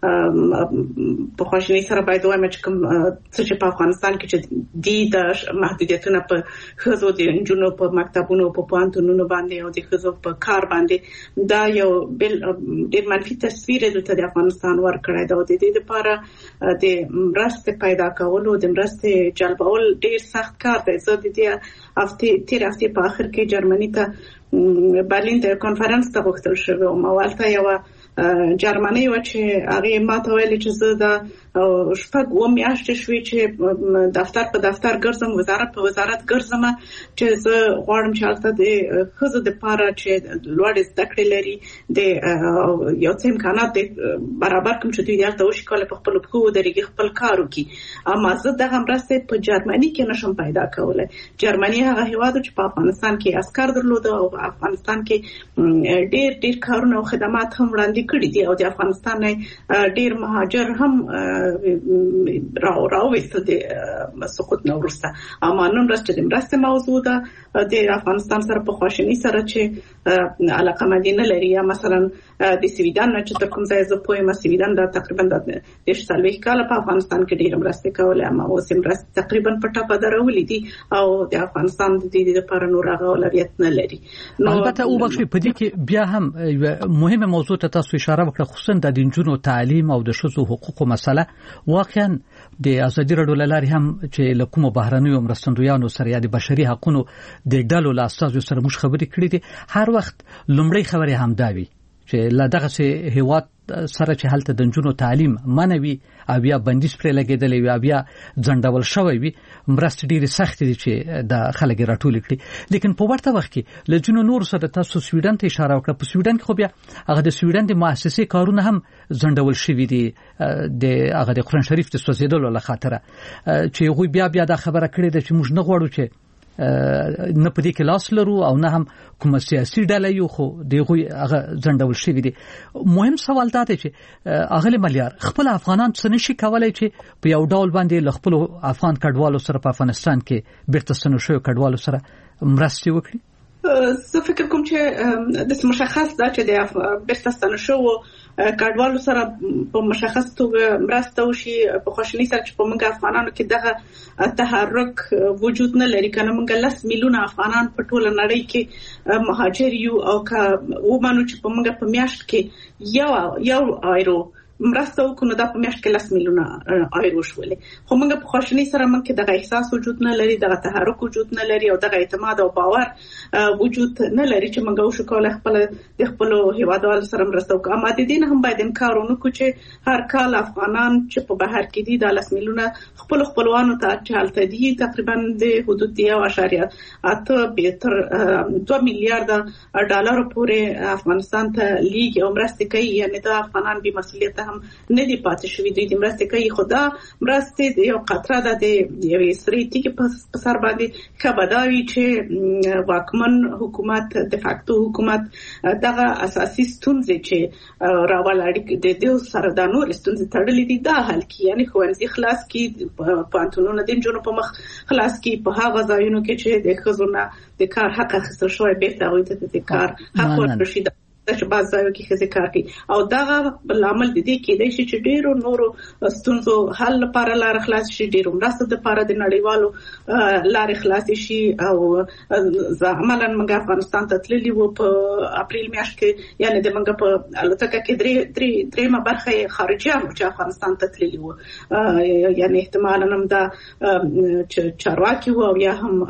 په خوشنۍ سره باید وایم چې کوم څه په افغانستان کې چې د محدودیتونه په خزو د جنونو په مکتبونو په پوهنتونونو باندې او د خزو په کار باندې دا یو بل ډیر منفي تصویر د افغانستان ورکړی دا د دې لپاره د مرستې پیدا کول او د مرستې جلبول ډیر سخت کار دی. زه د دې هفته په اخر کې جرمني ته برلین ته کانفرنس ته غوښتل شوی او موالته یو جرمني و چې هغه ماته ویل چې زه د شپږ و میاشتې شوې چې دفتر په دفتر ګرځم وزارت په وزارت ګرځم چې زه غواړم چې حالت د خزو د پاره چې لوړ زده کړې لري د یو څه امکانات برابر کوم چې دوی دلته وشي کول په خپل خو درېږي خپل کار وکړي اما زه د همرسته په جرمني کې نشم پیدا کولای. جرمني هغه هیواد چې په افغانستان کې عسكر درلود او افغانستان کې ډېر کارونه او خدمات هم وړاندې کړي دي او د افغانستان ډېر مهاجر هم راوېستل د سقوط نو ورسته اما نن راځي د مرسته موضوع ده د افغانستان سره په خوشنۍ سره چې علاقه مدینه لري یا مثلا د سویډن چې تر کوم ځای زه پوهیم سویډن دا تقریبا د 40 کال په افغانستان کې ډېر مرسته کوله اما اوس مرسته تقریبا په ټاپه درولې دي او د افغانستان د دې لپاره نور هغه اولویت نه لري. البته او بخښي په دې کې بیا هم مهمه موضوع ته تاسو اشاره وکړه خصوصا د دینجونو تعلیم او د شذو حقوقو مسله واقعا د ازادي راډیو لاري هم چې لکوم بهرنیو مرستندویانو سره یا د بشري حقوقو د ډلو لا اساس سره مش خبرې کړې دي هر وخت لومړی خبره هم داوي چې لا دغه هیواد سره چې حالت د جنونو تعلیم منوي او بیا بندیز پر لګیدلې وي بیا ځندول شوی وي مرست ډیره سخت دي چې د خلک راټول کړي لیکن په ورته وخت کې لجنو نور سره تاسو سویډن ته اشاره وکړه په سویډن کې خو بیا هغه د سویډن د مؤسسې کارونه هم ځندول شوی دي د هغه د قرآن شریف د سوځیدلو له خاطره چې غوي بیا دا خبره کړې ده چې موږ نه غواړو چې نه پدې کې لاس لرو او نه هم کوم سیاسي ډله یو خو دغه هغه ځندول شوی دي. مهم سوال دا دی چې اغلی ملیار خپل افغانان څه نشي کولای چې په یو ډول باندې ل خپل افغان کډوالو سره په افغانستان کې بیرته ستنو شوی کډوالو سره مرسته وکړي. زه فکر کوم چې د مشخص دا چې د بیرته ستنو شو کډوالو سره په مشخص توګه مرسته وشي په خوشنۍ سره چې په موږ افغانانو کې دغه تحرک وجود نه لري کنه موږ 10 میلیونه افغانان په ټوله نړۍ کې مهاجر یو او که ومنو چې په موږ په میاشت کې یو ایرو مرسته وکړو دا په میاشت کې 10 میلیونه ایرو شولې خو موږ په خوشنۍ سره موږ کې دغه احساس وجود نه لري دغه تحرک وجود نه لري او دغه اعتماد او باور وجود نه لري چې موږ وشو کولای خپل هیوادوالو سره مرسته وکړو اما د دین هم باید انکار ونه کړو چې هر کال افغانان چې په بهر کې دي د 10 میلیونه خپلوانو ته چالت دي تقریبا د حدود 1.8 تر 2 میلیارډ ډالر پورې افغانستان ته لیږي او مرسته کوي یعنی دا افغانان به مسؤلیت هم نه دی پاتې شوی دوی د مرسته کوي خدا مرسته د یو قطره د یوې سری ټکی په سر باندې کبداوی چې واکمن حکومت د فاکتو حکومت دغه اساسي ستونزې چې راولاړي د دې سره د نور ستونزې تړلې دي دا حل کی یعنی ښوونځي خلاص کی پانتونونه د جنونو په مخ خلاص کی په هغه ځایونو کې چې د خزونه د کار حق اخیستل شوی به ته د کار حق ورشي چې باز ځایو کې خزه کار کوي او دا لامل د دې کې دی چې ډیرو نورو ستونزو حل لپاره لار خلاص شي ډیرو مرسته لپاره د نړیوالو لار خلاص شي او عملاً موږ افغانستان ته تللی وو په اپریل میاشت کې یعنی د موږ په الوتکه کې درېمه برخه خارجيانو چې افغانستان ته تللی وو یعنی احتمالاً هم دا چارواکي وو او یا هم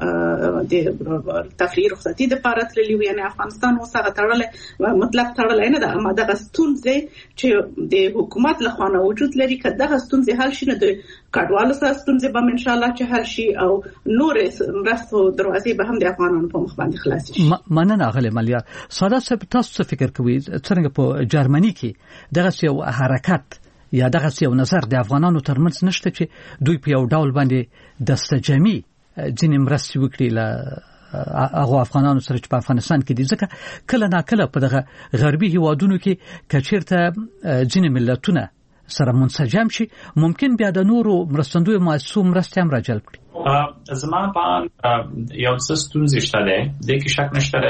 د تفریح رخصتي لپاره تللی وو یعنی افغانستان اوس هغه تړلې مطلق تړلای نه ده اما دغه ستونزې چې د حکومت له خوا وجود لري که دغه ستونزې حل شي نه د کډوالو سره ستونزې به ان شاء الله چې حل شي او نور مرستو دروازې به هم د افغانانو په مخ باندې خلاص شي مننه غلې مالیا ساده څه تاسو فکر کوئ څنګه په جرمني کې دغه یو حرکت یا دغه یو نظر د افغانانو ترمنځ نشته چې دوی په یو ډول باندې دستجمی ځینې مرستې وکړي له هغه افغانانو سره چې په افغانستان کې دي ځکه کله ناکله په دغه غربي هیوادونو کې کچیرته ځینې ملتونه سره منسجم شي ممکن بیا د نورو مرستندوی مؤسسو مرستې هم راجلب کړي زما په یو څه ستونزې شته ده د کې شک نشته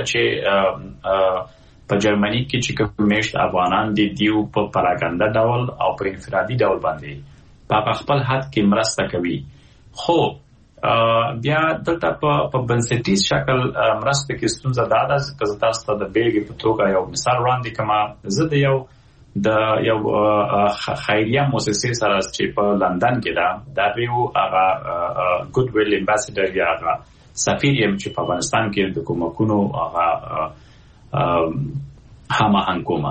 چې په جرمني کې چې کوم میشت افغانان دي دیو په پراګنده ډول او په انفرادي ډول باندې په خپل حد کې مرسته کوي خو بیا دلته په بنسټیز شکل مرسته کې ستونزه ده چې تاسو ته د بیلګې په توګه یو مثال وړاندې کوم زه د یو خیریه مؤسسې سره چې په لندن کې ده دا یو هغه ګډ ویل امباسډر یا هغه سفیر یم چې په افغانستان کې د کومکونو هغه هماهنګ کوم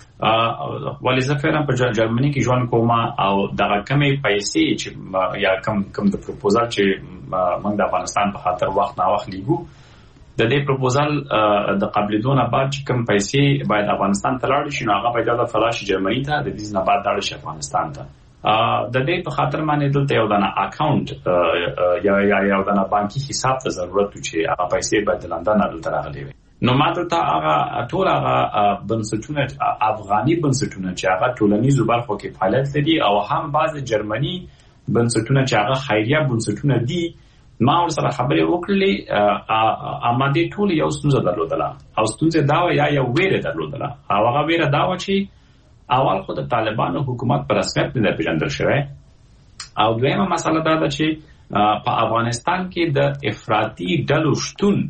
ولی زه فعلا په جرمني کې ژوند کوم او دغه کمې پیسې چې یا کم د پروپوزال چې موږ د افغانستان په خاطر وخت نا وخت لیږو د دې پروپوزال د قبلېدو نه بعد چې کم پیسې باید افغانستان ته لاړ شي نو هغه باید د فلاش جرمني ته د دې نه بعد لاړ شي افغانستان ته د دې په خاطر باندې دلته یو دانه اکاونټ یا یو دانه بانکي حساب ته ضرورت و چې هغه پیسې باید د لندن نه دلته راغلي وي نو ماته ته هغه ټول هغه بنسټونه افغاني بنسټونه چې هغه ټولنیزو برخو کې فعالیت لري او هم بعض جرمني بنسټونه چې هغه خیریه بنسټونه دي ما ور سره خبرې وکړلې اما دې ټول یو ستونزه درلودله او ستونزه دا و یا یو ویره درلودله او هغه ویره دا و چې اول خو د طالبانو حکومت پر رسمیت نه پیژندل شوی او دویمه مسله دا ده چې په افغانستان کې د افراطي ډلو شتون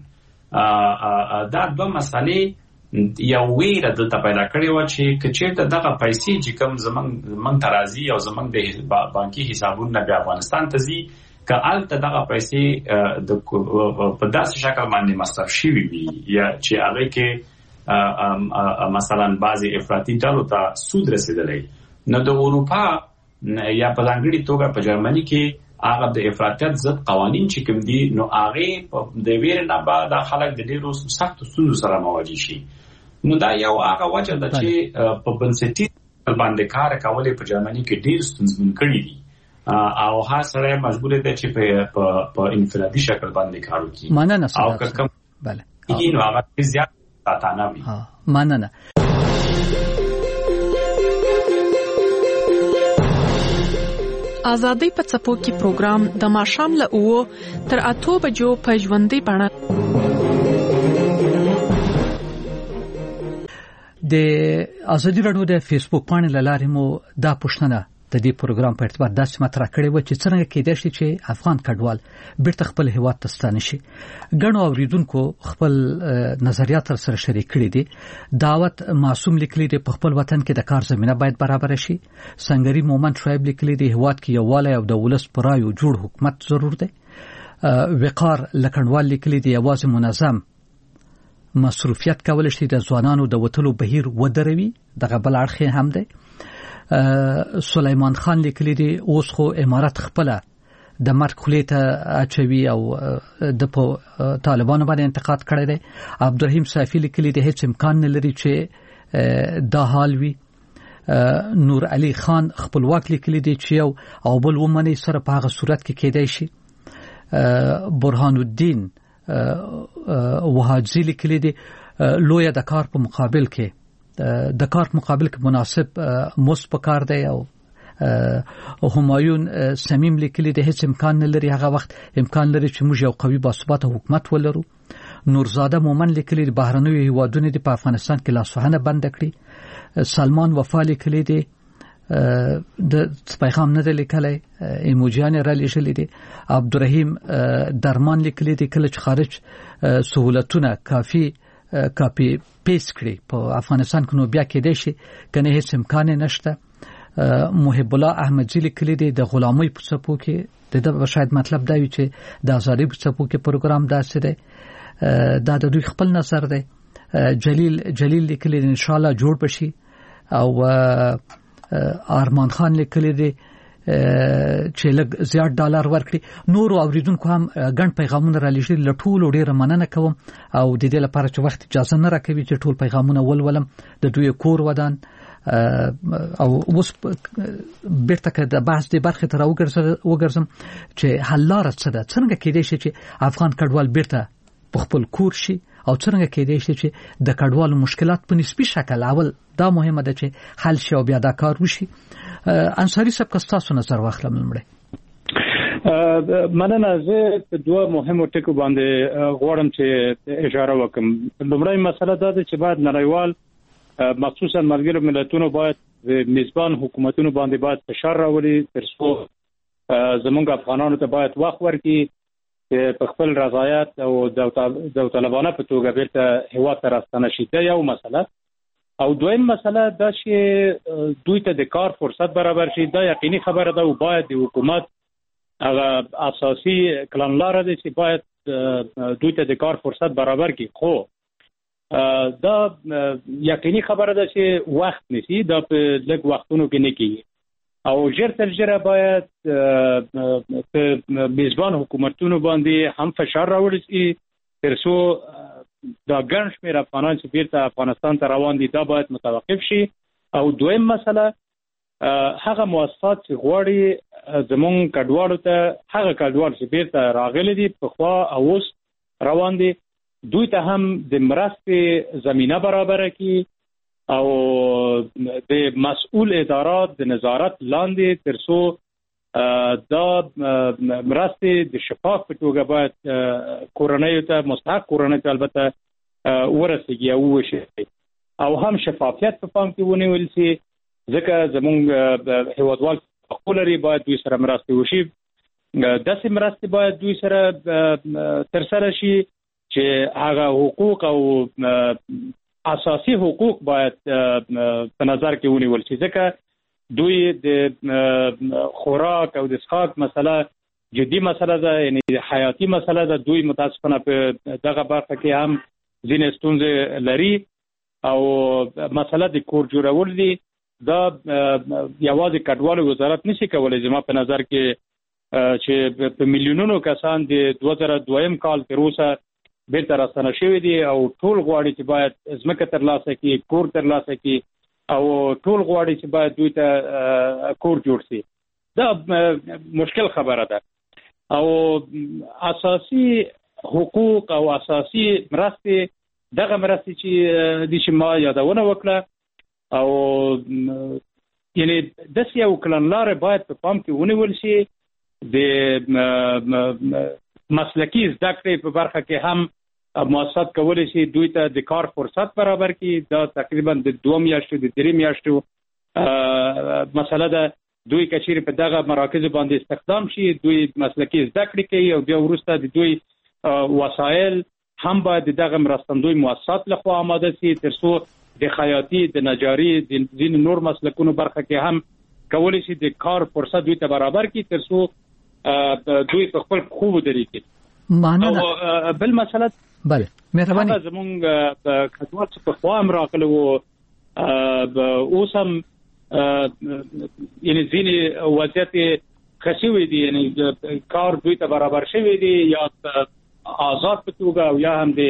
دا دوه مسالې یو ویره دلته پیدا کړې و چې کچېرته دغه پیسې چې کوم زمنګ ترازی او زمنګ د بانکي حسابونو بیا افغانستان ته ځي که الته دغه پیسې د په داسې شکل باندې مصرف شوي وي یا چې هغه کې مثلا بعضی افراطي ډلو ته سود رسیدلی نو د اروپا یا په ځانګړي توګه په جرمني کې هغه د افراطیت ضد قوانین چې کوم دي نو هغه د ویره نه بعد خلک د ډیرو سخت ستونزو سره مواجه شي نو دا یو هغه وجه ده چې په بنسټي باندې کار کول په جرمني کې ډیر ستونزمن کړي دي او ها سره مجبور دي چې په انفرادي شکل باندې کار وکړي او کوم بله نو هغه زیات ساتانه وي مننه آزادۍ په څپو کې پروګرام د ماښام له 9 تر 8 بجو په ژوندۍ بڼه د ازادي رادیو د فیسبوک باندې لارې مو دا پوښتنه د دې پروګرام په ارتباط داسې مطرح کړی و چې څنګه کېدای شي چې افغان کډوال بیرته خپل هیواد ته ستانه شي. ګڼو اوریدونکو خپل نظریات سره شریک کړي دي. دعوت معصوم لیکلي دي په خپل وطن کې د کار زمينه باید برابر شي. سنگري مومن شعیب لیکلي دي هیواد کې یووالی او د ولس پرایو جوړ حکومت ضرور دی. وقار لکندوال لیکلي دي یوازې منظم مصروفیت کول شي د ځوانانو د وټلو بهیر ودروي. دغه بل اړخ هم دی. سلیمان خان لیکلی دی اوس خو امارات خپل د مرګ خلیته اچوي او د طالبانو باندې انتقاد کړی دی. عبدالرحیم صافی لیکلی دی هیڅ امکان نه لري چې دا حال وي. نور علي خان خپلواک لیکلی دی چې یو او بل ومني سره په هغه صورت کې کېدای شي. برهان الدین وهاجزي لیکلی دی لوی د کار په مقابل کې د کار مقابل کې مناسب مزد پکار دی. او همایون سمیم لیکلی دی هیڅ امکان نه لري هغه وخت امکان لري چې موږ یو قوي باثباته حکومت ولرو. نورزاده مومن لیکلی دی بهرنیو هیوادونو د افغانستان کې لاسوهنه بند کړي. سلمان وفا لیکلی دی د پیغام نه لیکلی ایموجیان را لیکلی دی. عبدالرحیم درمان لیکلی دی کله چې خارج سہولتونه کاپی پیس کړي په افغانستان کې نو بیا کېدای شي کنه هیڅ امکان نشته. محب الله احمدزي لیکلی دی د غلامۍ په څپو کې د شاید مطلب دا وي چې د ازادۍ په څپو کې پروګرام داسې دی. دا د دوی خپل نظر دی. جلیل لیکلی دی ان شاء الله جوړ بشي. او ارمان خان لیکلی دی چې لږ زیات ډالر ورکړي. نور اوریدونکو هم ګڼ پیغامونه را لېږلي له ټولو ډېره مننه کوم او د دې لپاره چې وخت اجازه نه راکوي چې ټول پیغامونه ولولم. د دوی کور ودان او اوس بیرته که د بحث د برخې ته وګرځم چې حل لاره څه ده. څنګه کېدای شي چې افغان کډوال بیرته په خپل کور شي او څنګه کېدای شي چې د کډوالو مشکلات په نسبي شکل اول دا مهمه ده چې حل شي او بیا دا کار وشي. انصاری صاحب کستاسو نظر واخلم لمړی. مننه. زه په دوه مهمو ټکو باندې غواړم چې اشاره وکم. لمړی مسله دا ده چې باید نړیوال مخصوصا ملګرو ملتونو باید میزبان حکومتونو باندې باید فشار راولي ترڅو زمونږ افغانانو ته باید وخت ورکړي چې په خپل رضایت او داوطلبانه په توګه بیرته هیواد ته راستنه شي. دا یو مسله. او دویم مسله دا چې دوی ته د کار فرصت برابر شي. دا یقیني خبره ده او باید د حکومت هغه اساسي کړنلاره ده چې باید دوی ته د کار فرصت برابر کړي. خو دا یقیني خبره ده چې وخت نشي. دا په لږ وختونو کې نه کیږي او ژر تر ژره باید په میزبان حکومتونو باندې هم فشار راوړل شي ترڅو دا ګڼ شمېر افغانان چې بیرته افغانستان ته روان دي دا باید متوقف شي. او دویم مسله هغه مؤسسات چې غواړي زمونږ کډوالو ته هغه کډوال چې بیرته راغلي دي پخوا او اوس روان دي دوی ته هم د مرستې زمینه برابره کړي او د مسؤل ادارات د نظارت لاندې ترڅو دا مرستې د شفاف په توګه باید کورنیو ته مستحق کورنیو ته البته ورسیږي او وشي او هم شفافیت په پام کې ونیول شي ځکه زمونږ هیوادوال خپل لري باید دوی سره مرستې وشي. داسې مرستې باید دوی سره ترسره شي چې هغه حقوق او اساسي حقوق باید په نظر کې ونیول شي ځکه دوی د خوراک او د څښاک مسله جدي مسله ده یعنی حیاتي مسله ده. دوی متاسفانه په دغه برخه کې هم ځینې ستونزې لري او مسله د کور جوړول دي. دا یوازې کډوالو وزارت نشي کولای زما په نظر کې چې په میلیونونو کسان د 2002 کال تر اوسه بیرته راستنه شوي دي او ټول غواړي چې باید ځمکه ترلاسه کړي کور ترلاسه کړي او ټول غواړي چې باید دوی ته کور جوړ شي. دا مشکل خبره ده او اساسي حقوق او اساسي مرستې دغه مرستې چې د شما یادونه وکړه او یعنی د سیاو کلنلار باید په پام کې ونیول شي. د مسلکی زده کړې په برخه کې هم مؤسسات کولی شي دوی ته د کار فرصت برابر کړي. دا تقریبا د 2 میاشتو د 3 میاشتو مسله ده. دوی کچیر په دغه مراکز باندې استخدام شي دوی مسلکي زده کړې کوي او بیا وروسته د دوی وسایل هم باید دغه مرستندوی مؤسسات لخوا آماده شي ترڅو د خیاطي د نجاري د ځین نور مسلکونو برخه کې هم کولی شي د کار فرصت دوی ته برابر کړي ترڅو دوی په خپل خوب درېږي معنی بل مسله بله مهرباني زمونږ کډوال څخه خو هم راغلي وو اوس هم یعنی ځینې وضعیت خشوي دي یعنی کار دوی ته برابر شوی دی یا آزاد په توګه او یا هم د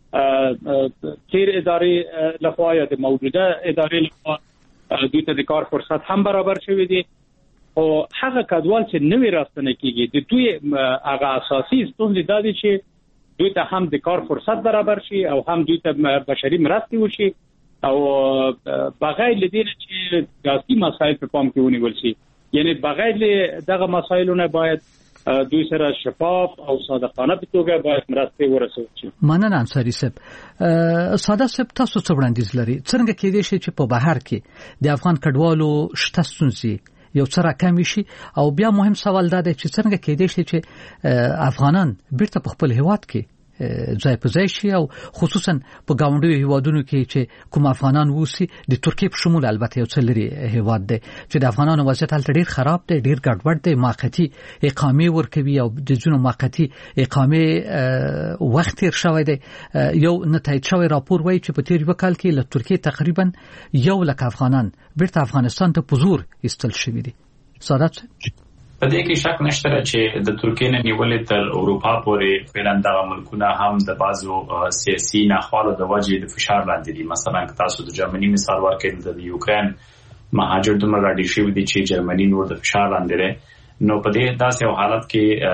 تیر ادارې لخوا یا د موجوده ادارې لخوا دوی ته د کار فرصت هم برابر شوی دی او هغه کډوال چې نوې راستنه کیږي د دوی هغه اساسي ستونزې دا دي چې دوی ته هم د کار فرصت برابر شي او هم دوی ته بشري مرستې وشي او بغیر لدې چې سیاسي مسایل په پام کې ونیول شي یعنی بغیر دغه مسایلونه باید دوی سره شفاف او صادقانه په توګه باید مرستې ورسول شي. مننه انصاری صاحب. ساده صاحب تاسو څه وړاندیز لري څنګه کېدای شي چې په بهر کې د افغان کډوالو شته ستونزې یو څه راکم شي او بیا مهم سوال دا دی چې څنګه کېدای شي چې افغانان بیرته په خپل هیواد کې ځای په ځای شي او خصوصا په گاونډیو هیوادونو کې چې کوم افغانان ووسي د ترکیې په شمول البته یو څه لري هیواد دی چې د افغانانو وضعیت هلته ډیر خراب دی ډیر ګډوډ دی موقتی اقامه ورکوي او د ځینو موقتی اقامه وخت تیر شوی دی یو نتایج شوی راپور وایي چې په تیر وکال کې له ترکیې تقریبا 1,00,000 افغانان بیرته افغانستان ته په زور ایستل شوي دي. سادات په دې کې شک نشته چې د ترکیې نه نیولې تر اروپا پورې فعلا دغه ملکونه هم د بازو سیاسي ناخوالو د وجې د فشار لاندې دي. مثلا تاسو د جرمني مثال ورکړئ د یوکرين مهاجر دومره راډي شوي دي چې جرمني نور د فشار لاندې لري نو په دې داسې حالت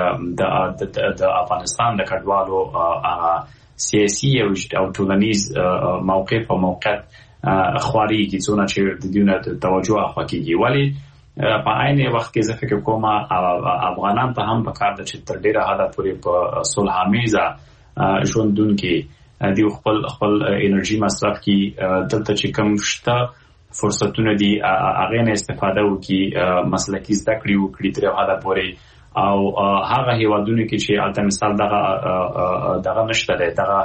کې د افغانستان د کډوالو سیاسي او ټولنیز موقف او موقعیت خواريږي څونه چې د دې توجه اخواکیږي ولی په عین وخت کې زه فکر کوم افغانان ته هم په کار د چې تر ډیره حد پورې په صلح‌آمیزه ژوندون کې دی خپل انرژي مصرف کې دلته چې کم شته فرصتونه دي هغه نه استفاده وکړي مسلکي زده کړې وکړي تر حد پورې او هغه هیوادونو کې چې البته مثال دغه نشته دی دغه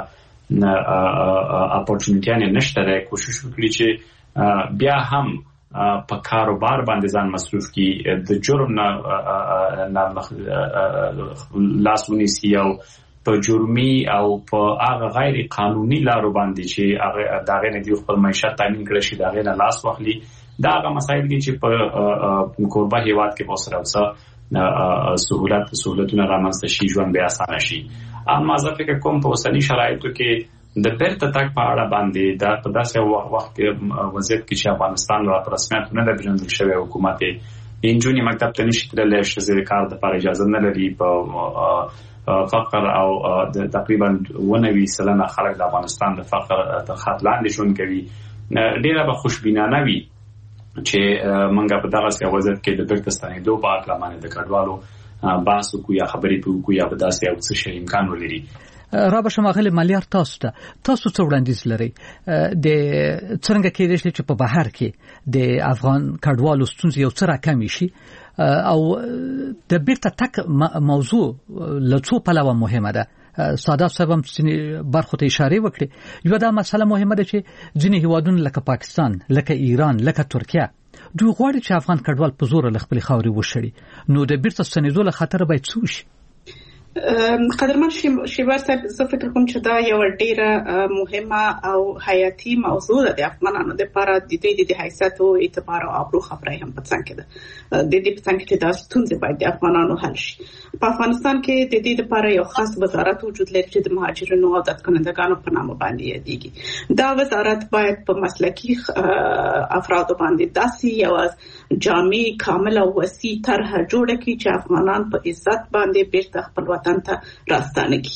اپورچونټیان نشته دی کوشش وکړي چې بیا هم په کاروبار باندې ځان مصروف کی د جرم نه لاس ونیسي او په جرمي او په هغه غیر قانوني لارو باندې چې هغه دغه نه دی خپل معیشت تامین کړی شي دغه نه لاس واخلي دا هغه مسایل دي چې په کوربه هیواد کې وسره وسه سہولتونه رامنځته شي ژوند به اسانه شي. اما زه فکر کوم په اوسنی شرایطو کې د بیرته تک په اړه باندې دا په داسې وخت کې وضعیت کې چې افغانستان له رسمیت نه د پیژندل شوی حکومت انجونی مکتب ته نشي تللی چې د کار لپاره اجازه نه لري په فقر او تقریبا 90% خلک د افغانستان د فقر د خط لاندې ژوند کوي ډیره به خوشبینانه وي چې منګه په دغه وضعیت کې د بیرته ستنېدو په اړه باندې د کډوالو بحث کوي یا خبرې کوي یا په داسې یو څه شي امکان ولري. رابه شماغلی مالیار تاسو څه وړاندیز لري د څنګه کېدای شي چې په بهر کې د افغان کډوالو ستونزې یو څه راکم شي او د بیرته تک موضوع له څو پلوه مهمه ده. ساده صاحب هم برخو ته اشاره وکړي یو دا مسله مهمه ده چې ځینې هیوادونه لکه پاکستان لکه ایران لکه ترکیه دوی غواړي چې افغان کډوال په زور له خپل خاورې وشړي نو د بیرته ستنېدو له خطر باید څه وشي؟ قدرمن شیبر صاحب زه فکر کوم چې دا یو ډیره مهمه او حیاتي موضوع ده د افغانانو لپاره د دې د حیثیت او اعتبار او ابرو خبره هم په څنګه کې ده د دې په څنګه کې د ستونزې باید د افغانانو حل شي. په افغانستان کې د دې لپاره یو خاص وزارت وجود لري چې د مهاجرینو او داتکنندگانو په نامه باندې یادېږي. دا وزارت باید په مسلکي افرادو باندې داسې یو جامع کامل او وسیع طرح جوړ کړي چې افغانان په عزت باندې بیرته خپل وطن ته راستانه کی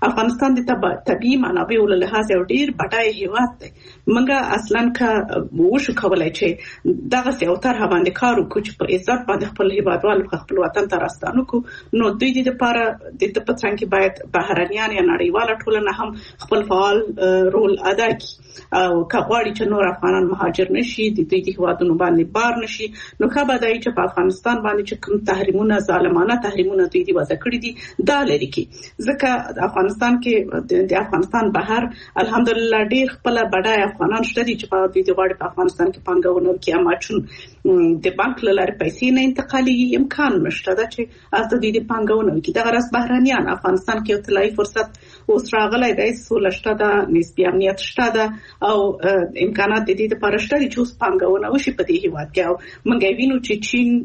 افغانستان د طبيعي منابعو له لحاظ یو ډیر بډای هیواد دی. موږ اصلا که وشو کولای چې دغه سیاوتر باندې کار وکړو چې په عزت باندې خپل هیوادوال خپل وطن ته راستانو کو، نو دوی د لپاره د پتران کې باید بهرنیان یا نړیواله ټولنه هم خپل فعال رول ادا کړي او کغواړي چې نور افغانان مهاجر نشي، د دوی د هیوادونو باندې بار نشي. نو خبرداري چې په افغانستان باندې چې کوم تحریمونه ظالمانه تحریمونه دوی دی وضع کړی دي دا لري کې ځکه د افغانستان کې د افغانستان بهر الحمدلله ډیر خپل بډای افغانان شته دي چې په دې غواړي په افغانستان کې پانګونه وکړي، اما چې د بانک له لارې پیسې نه انتقالي امکان نشته دا چې از د دې پانګونه وکړي. دا غرض بهرانيان افغانستان کې یو طلایی فرصت اوس راغلی دی، سوله شته ده، نسبي امنیت شته ده او امکانات د دې لپاره شته چې اوس پانګونه وشي په دې هیواد کې. او موږ وینو چې چین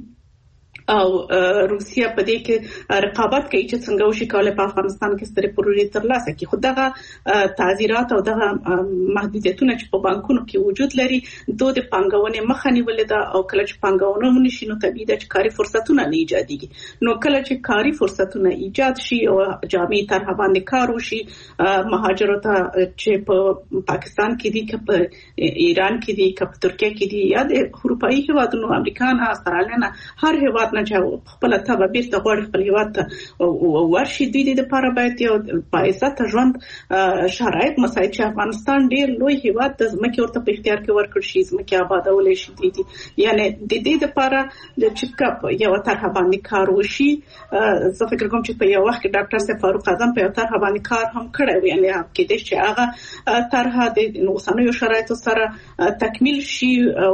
او روسیا په دې کې رقابت کوي چې څنګه وشي کولای په افغانستان کې سترې پروژې ترلاسه کړي. خو دغه تعزیرات او دغه محدودیتونه چې په بانکونو کې وجود لري دوی د پانګونې مخه نیولې ده او کله چې پانګونه ونشي نو طبیعي ده چې کاري فرصتونه نه ایجادېږي. نو کله چې کاري فرصتونه ایجاد شي او جامع طرح باندې کار وشي مهاجرو ته چې په پاکستان کې دي که په ایران کې دي که په ترکیه کې دي یا د اروپایي هیوادونو امریکا نه استرالیا نه هر هیواد چې خپل ته به بیرته غواړي خپل هیواد ته ورشي دوی د لپاره باید یو باعزت ژوند شرایط مساعد چې افغانستان ډیر لوی هیواد د ځمکې ورته په اختیار کې ورکړل شي، ځمکې آبادول شي دي یعنی د دې لپاره د چکپ یو طرح باندې کار وشي. زه فکر کوم چې په یو وخت کې ډاکټر صاحب فاروق اعظم په یو طرح باندې کار هم کړی و، یعنی کې د چې هغه طرح د اوسنیو شرایطو سره تکمیل شي او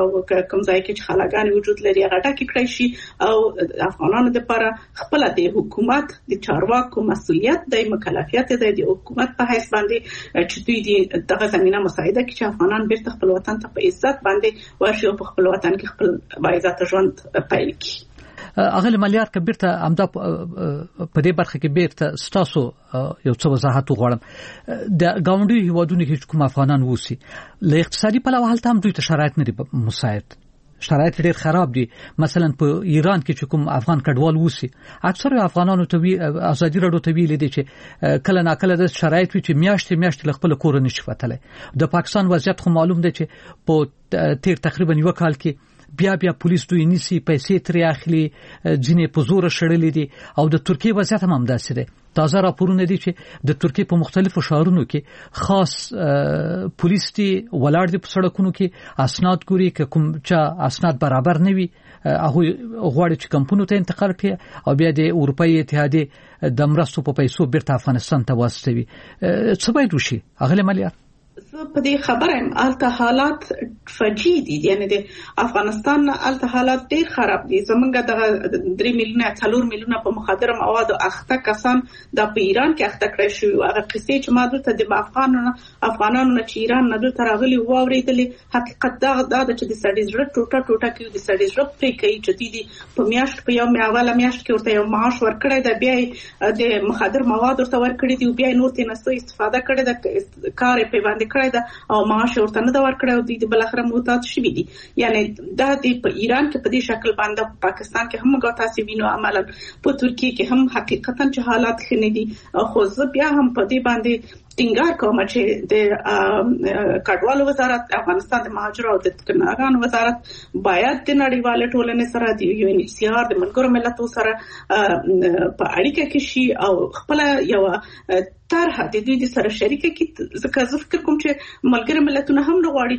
کوم ځای کې چې خلاګان وجود لري هغه ټاکي کړی شي او افغانانو لپاره خپل د حکومت د چارواکو مسؤلیت د مکلفیت د حکومت په حیث باندې چې دوی دغه زمينه مساعده کوي چې افغانان بیرته خپل وطن ته په عزت باندې ورشي او په خپل وطن کې خپل باعزت ژوند پیل کړي. اغل مليار کبیرته امدا په دې برخه کې بیرته ستاسو یو څه وضاحت وغواړم. د گاونډي هیوادونو کې کوم افغانان ووسی له اقتصادي پلوه حالت هم دوی ته شرایط نه دي مساعد، شرایط ډېر خراب دي. مثلا په ایران کې چې کوم افغان کډوال وسی اکثر افغانانو ته ازادي راډیو ته ویل دي چې کله ناکله د شرایط وي چې میاشتې له خپل کور نه شي وتلی. د پاکستان وضعیت خو معلوم دی چې په تیر تقریبا یو کال کې بیا پولیس دوی نیسی پیسې ترې اخلي، ځینې په زور شړلې دي او د ترکیه وضعیت هم همداسې دی. تازه راپورونه دي چې د ترکیه په مختلفو ښارونو کې خاص پولیس دي ولاړ دي په سړکونو کې اسناد ګوري که کوم چا اسناد برابر نه وي هغه غواړي چې کمپونو ته انتقال کړي او بیا د اروپאי اتحادیه د مرستو په پیسو بیرته افغانستان ته واستوي. څه باید وشي اغله مليار؟ په دې خبره الته حالات فجیع دي، یعنی د افغانستان الته حالات ډیر خراب دي. زمونږ د 3 میلیونه 4 میلیونه په مخدر موادو اخته کسان د په ایران کې اخته کړی شو. هغه قصې چې ما دلته د افغانانو چې ایران نه دلته راغلي و اوریدلې حقیقت دا چې د سړي زړه ټوټه کوي، د سړي زړه پرې کوي چې دوی په میاشت په یو اوله میاشت کې ورته یو معاش ورکړی دی، بیا د مخدر مواد ورته ورکړي دي، بیا نور تنه استفاده کړي د کار په باندې کړی دا او معاش ورته نه دا ورکړی او دوی بل اخره محتاج شوي دي. یعنی دا د په ایران کې په دې شکل باندې پاکستان کې هم غوښتاسي وینو عملا په ترکیه کې هم حقیقتا چې حالات ښه نه دي. خو زه بیا هم په دې باندې ټینګار کوم چې د کډوالو وزارت افغانستان د مهاجرو او د کناګانو وزارت باید د نړیوال ټولنې سره د یو ان ایچ سی آر د ملګرو ملتونو سره په اړیکه کې شي او خپل یو طرح د دوی سره شریک کړي. ځکه زه فکر کوم چې ملګري ملتونه هم غواړي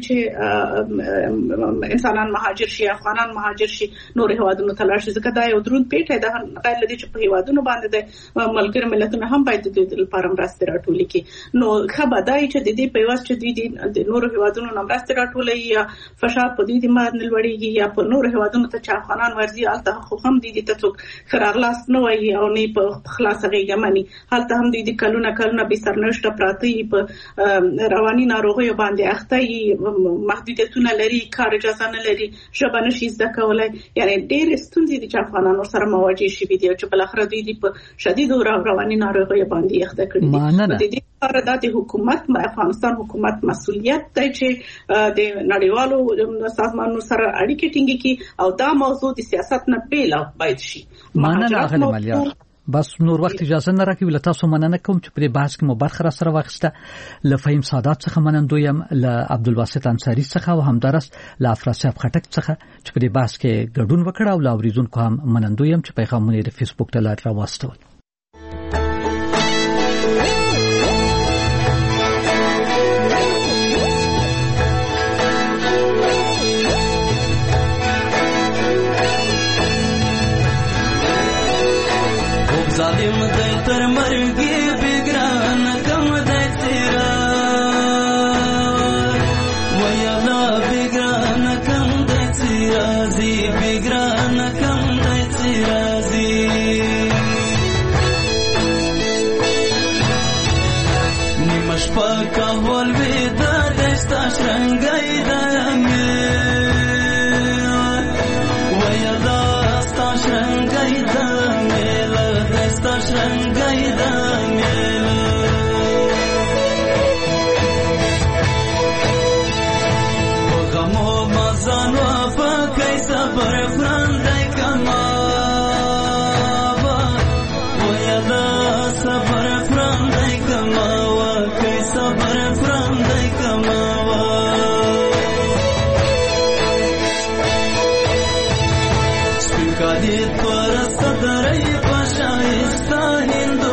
چې انسانان مهاجر شي، افغانان مهاجر شي، نور هیوادونو ته لاړ شي. ځکه دا یو درون پیټه ده غیر لدی چې په هیوادونو باندې د ملګري ملتونه هم باید د دوی لپاره مرسته راټولي کړي. نو خبرداري چې د دې په واسطه چې دوی د نور هیوادونو مرسته راټولي یا فشار په دوی باندې لوړیږي یا په نور هیوادونو ته چې افغانان ورزي الته خو هم دي ته څوک خراغلاس نه وایي او نه په خلاصه غیګمني الته هم دي کلونه به سرنوشت پراته په رواني ناروغیو باندې اخته محدودیتونه لري، کار اجازه نه لري، ژبه نشي زده کولای. یعنی ډېر ستونزې دي چې افغانان سره مواجه شي دي چې بل اخر دوی په شدید رواني ناروغیو باندې اخته کړي. د دې لپاره د حکومت افغانستان حکومت مسؤلیت دی چې د نړیوالو سازمانونو سره اړیکې ټینګې کړي او دا موضوع د سیاست نه بیل باید شي. مننه اغلی مليار. بس نور وخت اجازه نه راکوي. له تاسو مننه کوم چې په بحث کې مو برخه را سره واخیسته. له فهیم سادات څخه منندویم، له عبدالواسط انصاری څخه او همدارس له افراسیاب خټک څخه چې په بحث کې ګډون وکړ، او له اوریدونکو هم منندویم چې پیغامونه د فیسبوک ته لاره واستول. ظالم دی تر مرګي بګران کم دی تیرا ویلا بګران کم دی تیرا زی بګران کم دی تیرا زی نیمش پاکا ول ودا دستا شرنګای دمه ویلا ستا شرنګای دمه شرنګای دمه وګمو مزانو په کیسه پر فرندای کما ویلا صبر فرندای کما وا کیسه پر فرندای کما سپکادی پر صدرای شایستا هندو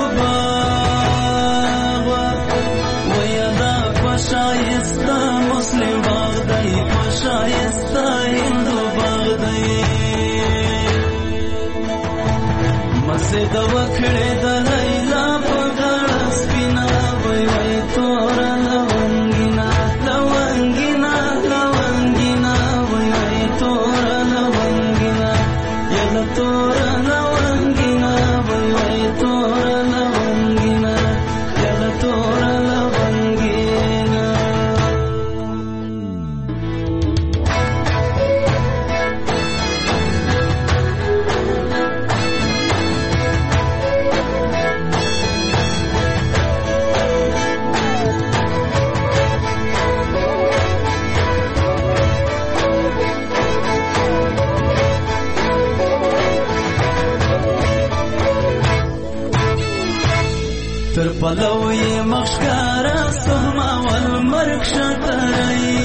باغ ویدا شایستا مسلم باغ دی شایستا هندو باغ دی مسجد وکړه د لیلا په غاړه سپینا وای وای تور لونګینا لونګینا لونګینا وای وای تور لونګینا یلا تور تر پلوی مخشکارا سهما والمرک شترئی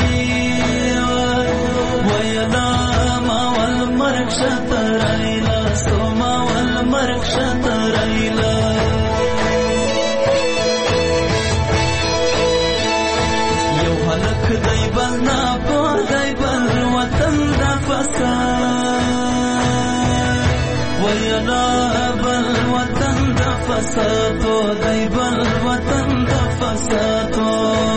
ویلا ما والمرک شترئی لا سهما والمرک شترئی لا یو حلق دی بلنا پو دی بل وطن دا فساد ویلا بل وطن دا فسادو دی بل وطن دا فسادو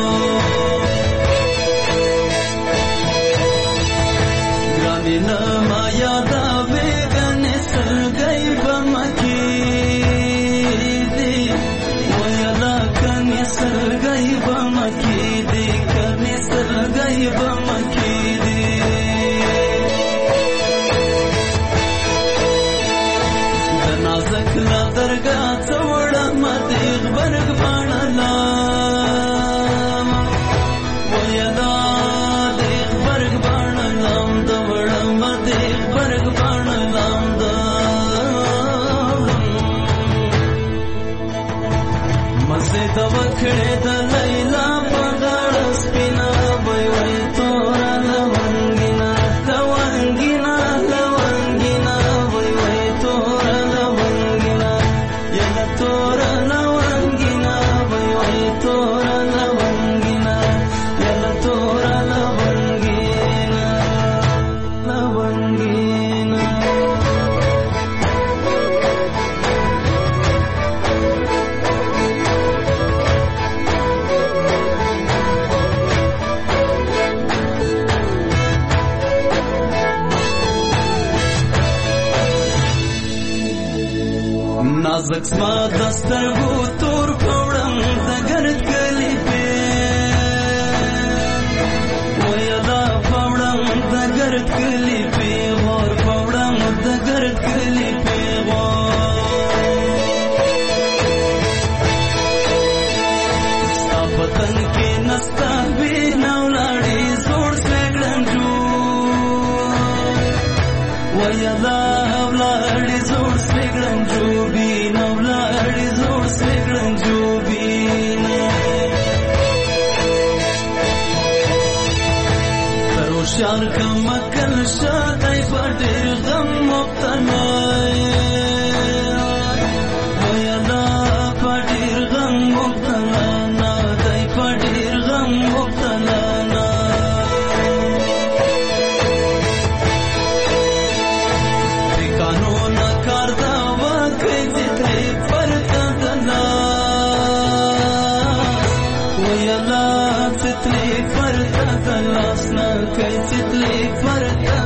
گرانی نما یادا بیگن سرگئی بمکی دی ویلا کنی سرگئی بمکی دی کنی سرگئی بمکی دی دنازک لا درگاہ چوڑا مدیغ برگ بانلا ویدا دیغ برگ بانلام دوڑا مدیغ برگ بانلام دوڑا مسجد وکھڑے دا لیلا پغاڑ سپینا وی وی تورا لونگینا لونگینا لونگینا وی وی تورا لونگینا یلا تورا لونگینا وی وی تورا لونگینا یلا تورا لونگینا لونگینا نازک سما دسترگو تور پوڑم دگرد کلی پی ویلا پوڑم دگرد کلی پی غور پوڑم دگرد کلی پی غور ستا پتن کی نستا بی نولاڑی زور سویگلن جو ویلا اولاڑی زور سویگلن جو بی فرق